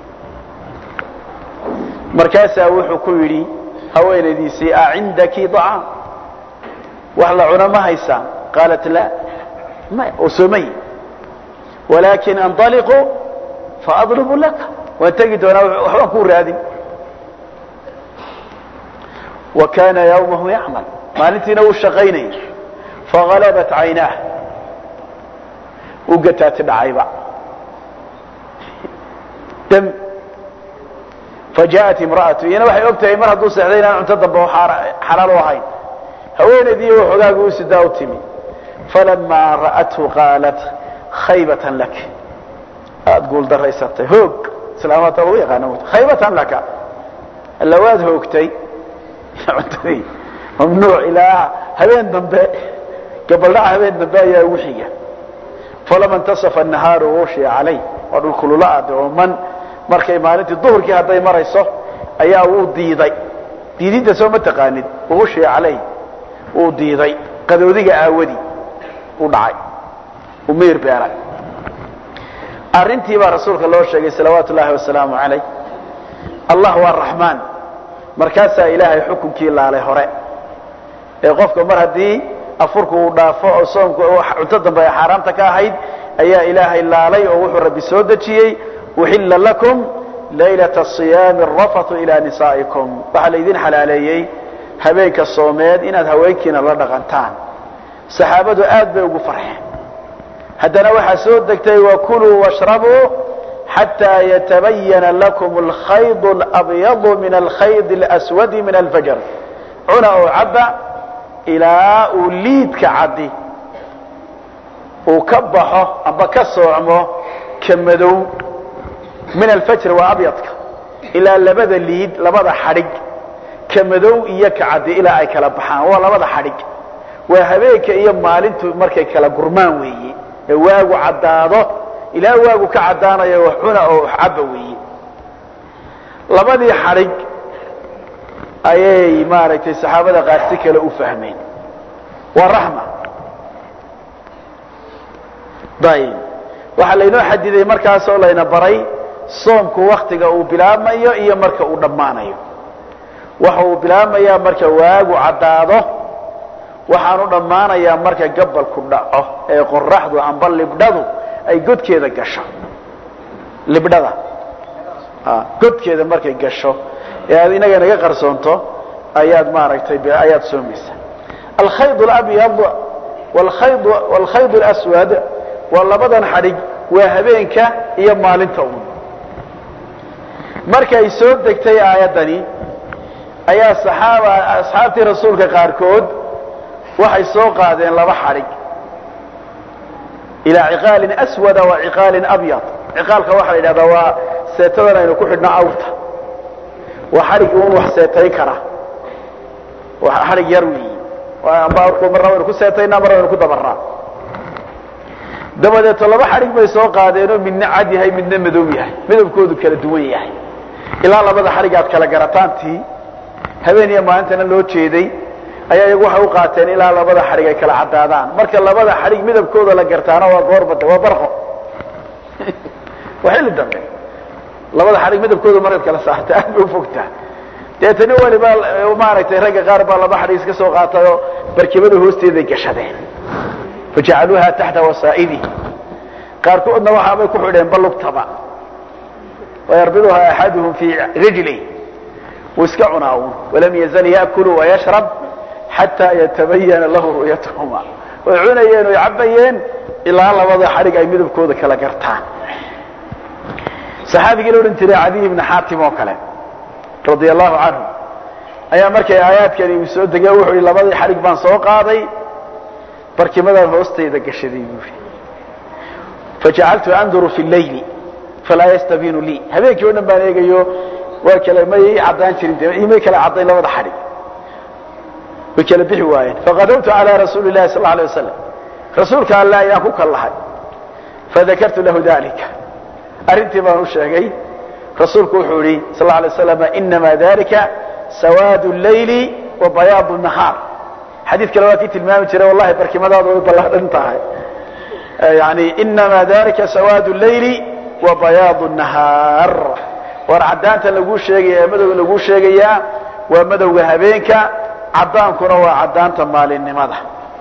markaas wuxuu ku yiri haweenadiisii عندك طعام وحلا علماء هيسان قالت لا ما أسمي ولكن انطلقوا فأضرب لك وتجد أنا أكون رادي وكان يومه يعمل maalintiina uu shaqaynay فغلبت عيناه وقتات dhacayba dam فجاءت امرأته ina waxay ogtahay mar haduu seexday inaan cunto dambe xalaal u ahayn haweenaydii waxoogaa uu sidaa u timi فلما رأته قالت خيبة لك تقول دريستي هوق سلامات الله يقانوت خيبة لك اللواد هوقتي عندي ممنوع إلى هبين دنباء قبل لا هبين دنباء يا وحية فلما انتصف النهار ووشي عليه وقالوا كل لا ومن markay maalintii duhurkii haday marayso ayaa uu diiday soo ma taqaanid uu sheey calay uu diiday qadoodiga aawadi uu dhacay umeer beeray arintii baa rasuulka loo sheegay salawaatu Ilaahi wa salaamu alayhi Allah waa Rahmaan markaas Ilaahay xukunkii laalay hore ee qofka mar hadii afurku uu dhaafo oo soomku cunto dambe ay xaraamta ka ahayd ayaa Ilaahay laalay oo wuxuu rabbi soo dajiyay وحل لكم ليلة الصيام الرفث إلى نسائكم وحليدين حلاليي هبيك الصوميد إن هويكين الله دغنتان صحابته آد بيوقوا فرحين هدنا وحسود دكتي وكلوا واشربوا حتى يتبين لكم الخيط الأبيض من الخيط الأسود من الفجر عنا عبا إلى أوليد كعدي وكبحه أبا كسوعمه كمدو من الفجر وأبيضك إلى لبدا الليد لبدا حرق كمدو إياك عدي إلى أي كالبحان والله لبدا حرق وهبيك إيام مالنتو مركي كالقرمان ويي واقو عداده إلى واقو كعدانا يوحونا أو عبوي لبدي حرق أيي ماركتي الصحابة قاسك لأو فهمين والرحمة ضاين وحلينو حديدي مركز الله ينبري soomku waqtiga uu bilaabmayo iyo marka uu dhamaanayo waxa uu bilaabmayaa marka waagu cadaado waxaanu dhamaanayaa marka gabalku dhaco ee qorraxdu amba libdhadu ay godkeeda gasho libdhada godkeeda markay gasho ee inaga naga qarsoonto ayaad maaragtay ayaad soomaysa الخيط الابيض والخيط الاسود walabadan xarig waa habeenka iyo maalinta uu markay soo degtay aayadani ayaa asxaabtii rasuulka qaarkood waxay soo qaadeen laba xarig ila ciqaal aswad wa ciqaal abyad ciqaalka waxa la yiraahdaa waa seetadan aynu ku xidhna awrta wa xarig uu wax seetay kara wa xarig yarwi waa baarku marna ku seetayna marna ku dabaraa dabadeed laba xarig bay soo qaadeen oo midna cad yahay midna madow yahay midabkoodu kala duwan yahay ilaa labada xarig aad kala garataantii habeeniya maantana loo jeeday ayaa iyagu waxa u qaateen ilaa labada xarig ay kala cadaadaan marka labada xarig midabkooda la gartaana waa goorbada waa barqo waxay lidambe labada xarig midabkooda marka kala saarta aad bay u fogtaa deetana waliba maaragtay ragga qaar baa laba xarig iska soo qaatayo barkimada hoosteeda gashadeen فجعلوها تحت وسائده قال كؤدنا وحابي كحولين بلقتبا ويربطها أحدهم في رجله واسكعناهم ولم يزل يأكل ويشرب حتى يتبين له رؤيتهما ويعونيين ويعبيين إلا الله وضع حرق أي مذب كودك لقرتان صحابي قالوا انتري عدي بن حاتم وكلام رضي الله عنه أيام مركي آيات كان يسود دقاوحوا إلا وضع حرق بان سوق هذي بركمدا هوستيدا غشدي فجعلت انظر في الليل فلا يستبين لي هبيك ودن بان eegayo waa kalaamay cadaan jirin imay kala caday labada xarig wikala bixi waayeen faqadawtu ala rasuulillahi sallallahu alayhi wasallam rasuulka allah yaa ku kalahay fadakartu lahu dalika arintii baan u sheegay rasuulku wuxuu yiri sallallahu alayhi wasallam inma dalika sawadu al-layli wa bayadu an-nahar حديث كلواتي تلمام جرى والله بركمدا والله انتهى يعني انما ذلك سواد الليل وبياض النهار ورعدانته لغو شيغيا مدو لغو شيغيا ومدوغا habeenka cadaankuna waa cadaanta maalinimada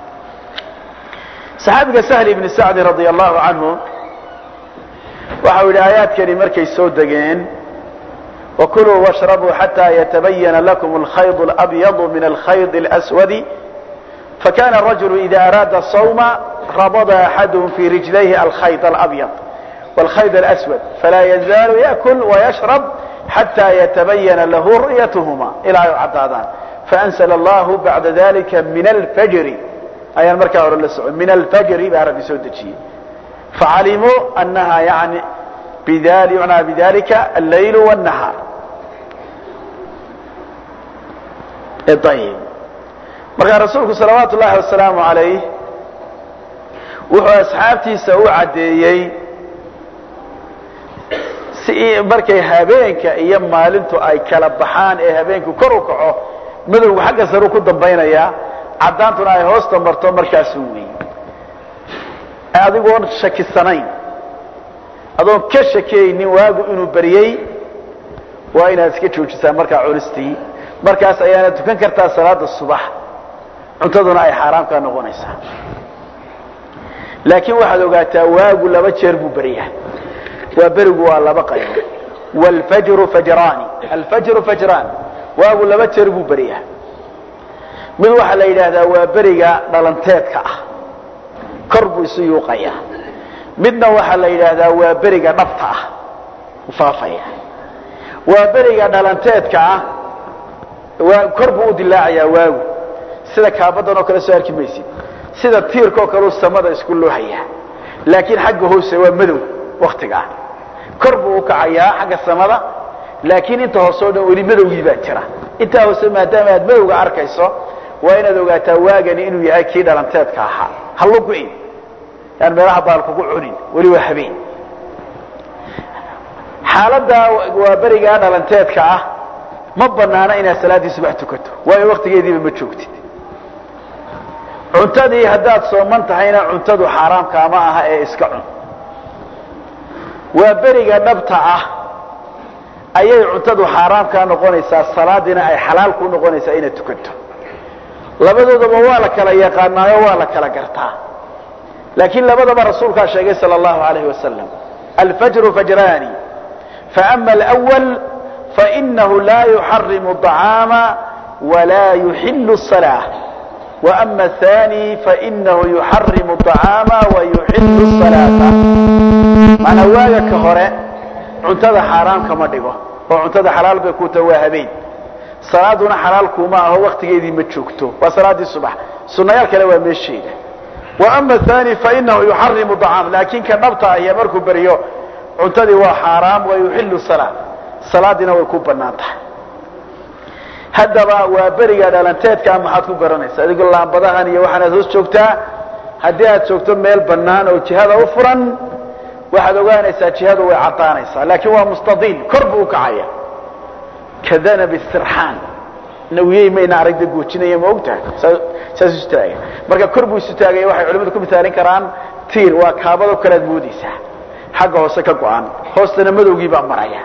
saxaabiga Sahl ibn Sa'd radiyallahu anhu waxa uu aayaadkani markay soo dageen وكلوا واشربوا حتى يتبين لكم الخيط الأبيض من الخيط الأسود فكان الرجل إذا أراد الصوم ربض أحدهم في رجليه الخيط الأبيض والخيط الأسود فلا يزال يأكل ويشرب حتى يتبين له رؤيتهما إلى عدادان فأنزل الله بعد ذلك من الفجر أي المركة من الفجر بعرف سودتشي فعلموا أنها يعني بذلك الليل والنهار. طيب marka rasuulku salawaatu ullaahi wasalaamu calayh wuxuu asxaabtiisa u caddeeyey si markay habeenka iyo maalintu ay kala baxaan ee habeenku kor u kaco madowga xagga sare ku dambaynaya caddaantuna ay hoosta marto markaasuu weeyey adigoon shakisanayn adoon ka shakeynin waagu inuu bariyey waa inaad iska joojisaa markaa culistii markaas ayaana tukan kartaa salaada subax cuntaduna ay xaraam ka noqonaysaa laakiin waxaad ogaataa waagu laba jeer buu bariyaa waa barigu waa laba qayb walfajru fajrani alfajru fajran waagu laba jeer buu bariyaa mid waxa la yiraahdaa waa bariga dhalanteedka ah kor buu isu yuuqayaa midna waxa la yiraahdaa waa bariga dhabta ah faafaya waa bariga dhalanteedka ah waa kor buu dilaacayaa waagu sida kaabadan oo kale soo arki maysid sida tiirka oo kale samada isku loohaya laakiin xagga hoose waa madow waqtiga kor buu kacayaa xagga samada laakiin inta hoose oo dhan wali madowgii baa jira inta hoose maadaama aad madowga arkayso waa inaad ogaataa waagani inuu yahay kii dhalanteedka ahaa hallo go'in yani meelaha baal kugu cunin wali waa habeen xaaladda waa bariga dhalanteedka ah ma banaana inaad salaadii subax tukato waayo waqtigeediiba ma joogtid cuntadii haddaad sooman tahayna cuntadu xaaraamka ma aha ee iska cun waa beriga dhabta ah ayay cuntadu xaaraamka noqonaysaa salaadina ay xalaal ku noqonaysaa inaad tukato labadoodaba waa la kala yaqaanaayo waa la kala gartaa laakiin labadaba rasuulka sheegay sallallahu alayhi wasallam الفجر فجران فأما الأول فإنه لا يحرم الطعام ولا يحل الصلاة وأما الثاني فإنه يحرم الطعام ويحل الصلاة معنى واجه كهراء عنتذا حرام كما دقه وعنتذا حلال بيكوته وهبين صلاتنا حلال كما هو وقت جيدي متشوكته وصلاة الصبح سنيال كلام مشي وأما الثاني فإنه يحرم الطعام لكن كنبطة هي مركب بريو عنتذا وحرام ويحل الصلاة صلاتنا ويكون بناته haddaba waa bariga dhalanteedka maxaad ku garanaysaa adiga laambadahan iyo waxaad hoos joogtaa hadii aad joogto meel banaan oo jihada u furan waxaad ogaanaysaa jihadu way cadaanaysaa laakiin waa mustadiil korb uu kacaya kadana bisirhan nawiyay meena aragda goojinaya ma ogtahay saas istaagay marka korb uu istaagay waxay culimadu ku misaalin karaan tiir waa kaabado kala moodaysa xagga hoose ka go'an hoostana madowgii baa maraya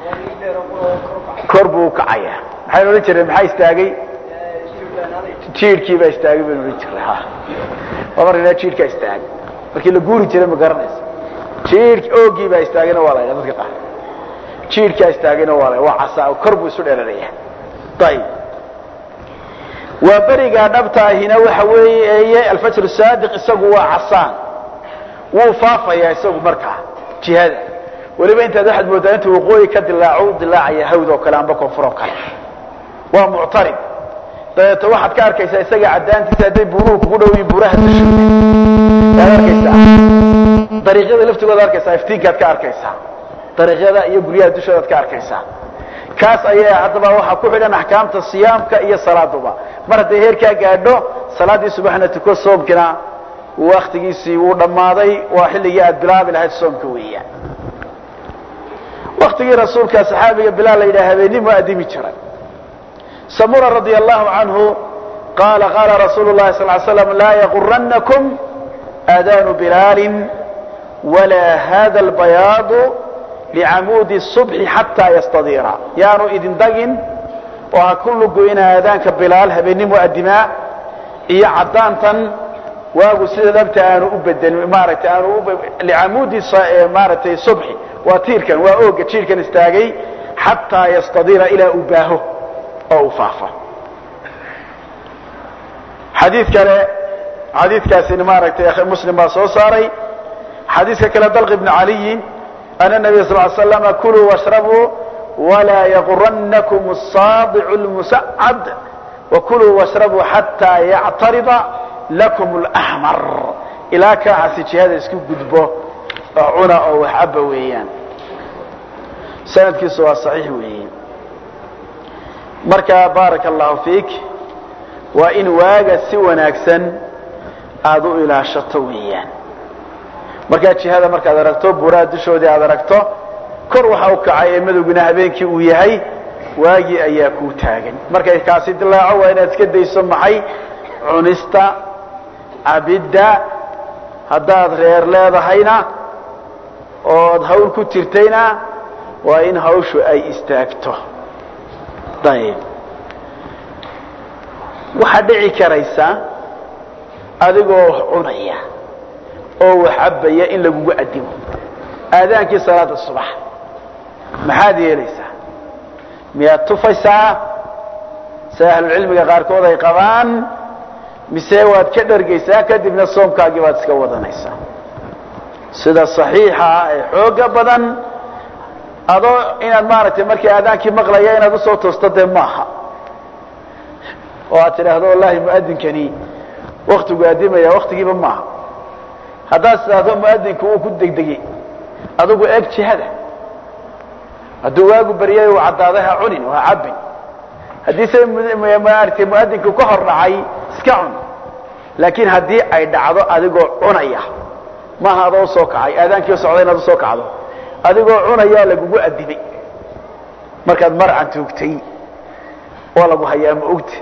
korb uu kacaya waxaan oran jiray maxay istaagay jiirkii baa istaagay baan oran jiray ha marna jiirka istaagay markii la guuri jiray ma garanaysa jiirki oogii baa istaagayna waa la dadka qaar jiirka istaagayna waa la waa casaa korbu isu dheeranaya tayib waa bariga dhabtaahina waxa weeye al-fajr as-sadiq isagu waa casaan wuu faafaya isagu markaa jihada waliba inta waxaad moodaa inta waqooyi ka dilaacaya hawd oo kale amba koonfur oo kale waa muctarib dadka waxaad ka arkaysaa isaga cadaantiisa haday buuruhu kugu dhow yihiin buuraha dusha dariiqada laftigooda arkaysaa iftiinkaad ka arkaysaa dariiqada iyo guryaha dushooda ka arkaysaa kaas ayaa hadaba waxa ku xidhan ahkaamta siyaamka iyo salaaduba mar haday heerka gaadho salaadii subaxna tuko soomkina waqtigiisii uu dhamaaday waa xilligii aad bilaabi lahayd soomka weeyaan waqtigii rasuulka saxaabiga bilaal ila habeenimo muadimi jiray سمرة رضي الله عنه قال قال رسول الله صلى الله عليه وسلم لا يغرنكم آذان بلال ولا هذا البياض لعمود الصبح حتى يستضير يعني إذن دقن وكل قوين آذانك بلال هبين مؤدماء إيا عدانتا واقو سيدة لبت آنو أبدا لعمود مارة الصبح وتيركا وأوقع تيركا استاقي xataa yastadira ilaa uu baaho oo uu faafo. xadiid kale xadiidkaasina maaragtay muslim baa soo saaray. xadiidka kale dalq ibn caliy ana nabiy sal ly slam kuluu washrabuu walaa yaguranakum asaadicu lmusacad wakuluu washrabuu xataa yactarida lakum laxmar ilaa kaacasi jihada isku gudbo oo cuna oo wax caba weeyaan. sanadkiisu waa saxiix weeye. marka baaraka allahu fiik waa in waaga si wanaagsan aada u ilaashato weeyaan. markaa jihada markaad aragto buuraha dushoodii aad aragto kor waxa u kacay ee madowgina habeenkii uu yahay waagii ayaa kuu taagan. markay kaasi dilaaco waa inaad iska dayso maxay cunista cabidda. haddaad reer leedahayna ood hawl ku jirtayna waa in hawshu ay istaagto. ayib waxaa dhici karaysa adigoo cunaya oo wax cabaya in lagugu adimo aadaankii salaada subax maxaad yeelaysaa? miyaad tufaysaa sida ahlucilmiga qaarkood ay qabaan, mise waad ka dhargaysaa kadibna soomkaagii baad iska wadanaysaa? sida saxiixa ee xooga badan adoo inaad maaragtay markii aadaankii maqlaya inaad usoo toosto dee maaha oo aad tidhaahdo wallahi muadinkani waktigu adimaya waktigiiba maaha. haddaad tidhaahdo muadinku uu ku degdegay adigu eeg jihada. hadduu waagu baryay uu caddaaday ha cunin ha cabbin. haddii se maaragtay muadinku ka hor dhacay iska cun. laakiin haddii ay dhacdo adigoo cunaya maaha adoo usoo kacay aadaankii socday inaad usoo kacdo adigoo cunayaa lagugu adimay markaad marcan tuugtay waa lagu hayaa ma ogti.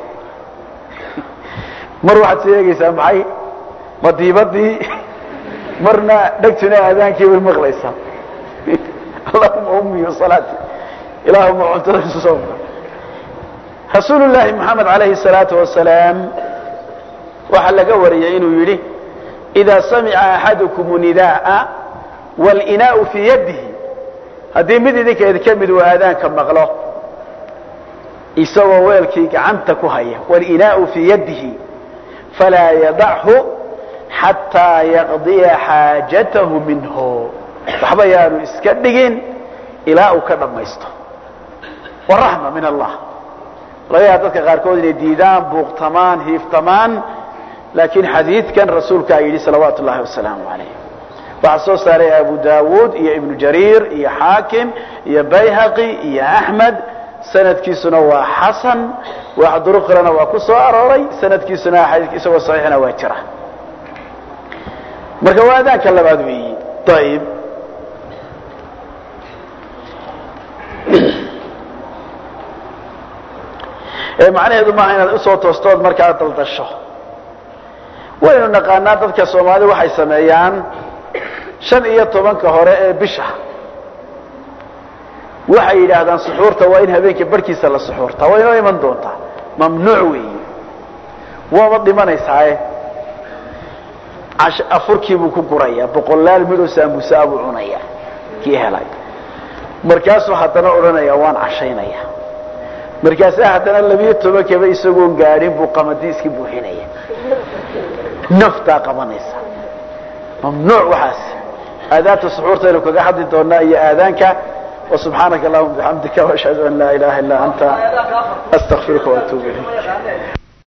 mar waxaad soo eegaysaa maxay madiibadii marna dhegtuna aadaankii bay maqlaysaa. allahuma ummi salaati ilaahuma cuntada soomka. rasuulu llaahi maxamed calayhi salaatu wasalaam waxaa laga wariyay inuu yidhi idaa samica axadukum nidaaa wاlinaau fii yadihi haddii mid idinka mid uu aadaanka maqlo isagoo weelkii gacanta ku haya wاlinaau fii yadihi falaa yadachu xataa yaqdiya xaajatahu minhu waxba yaanu iska dhigin ilaa uu ka dhammaysto. waraxma min allah. laga yaaba dadka qaarkood inay diidaan buuqtamaan hiiftamaan laakiin xadiidkan rasuulkaa yidhi salawaatu ullahi wasalaamu calayh. waxaa soo saaray abu daawuud iyo ibnu jariir iyo xaakim iyo bayhaqi iyo axmed. sanadkiisuna waa xasan. wax duruq kalena waa ku soo arooray. sanadkiisuna xadiidka isagoo saxiixna waa jira. marka waa aadaanka labaad weeyi. ayib macnaheedu maaha inaad usoo toostood markaa daldasho. waynu naqaanaa dadka soomaalida waxay sameeyaan 15 hore ee bisha waxay yidhaahdaan suxuurta waa in habeenkii barhkiisa la suxuurtaa. waa inoo iman doontaa. mamnuuc weeyi. waaba dhimanaysaaye afurkii buu ku gurayaa boqolaal midoo saambusa buu cunaya kii helay. markaasuu haddana odhanaya waan cashaynaya. markaasaa haddana 12 isagoon gaadhin buu qamadii iska buuxinaya. naftaa qabanaysa. mamnuuc waxaas. aadaabta suxuurta aynu kaga hadli doonaa iyo aadaanka. وسبحانك اللهم وبحمدك واشهد ان لا اله الا انت استغفرك واتوب اليك.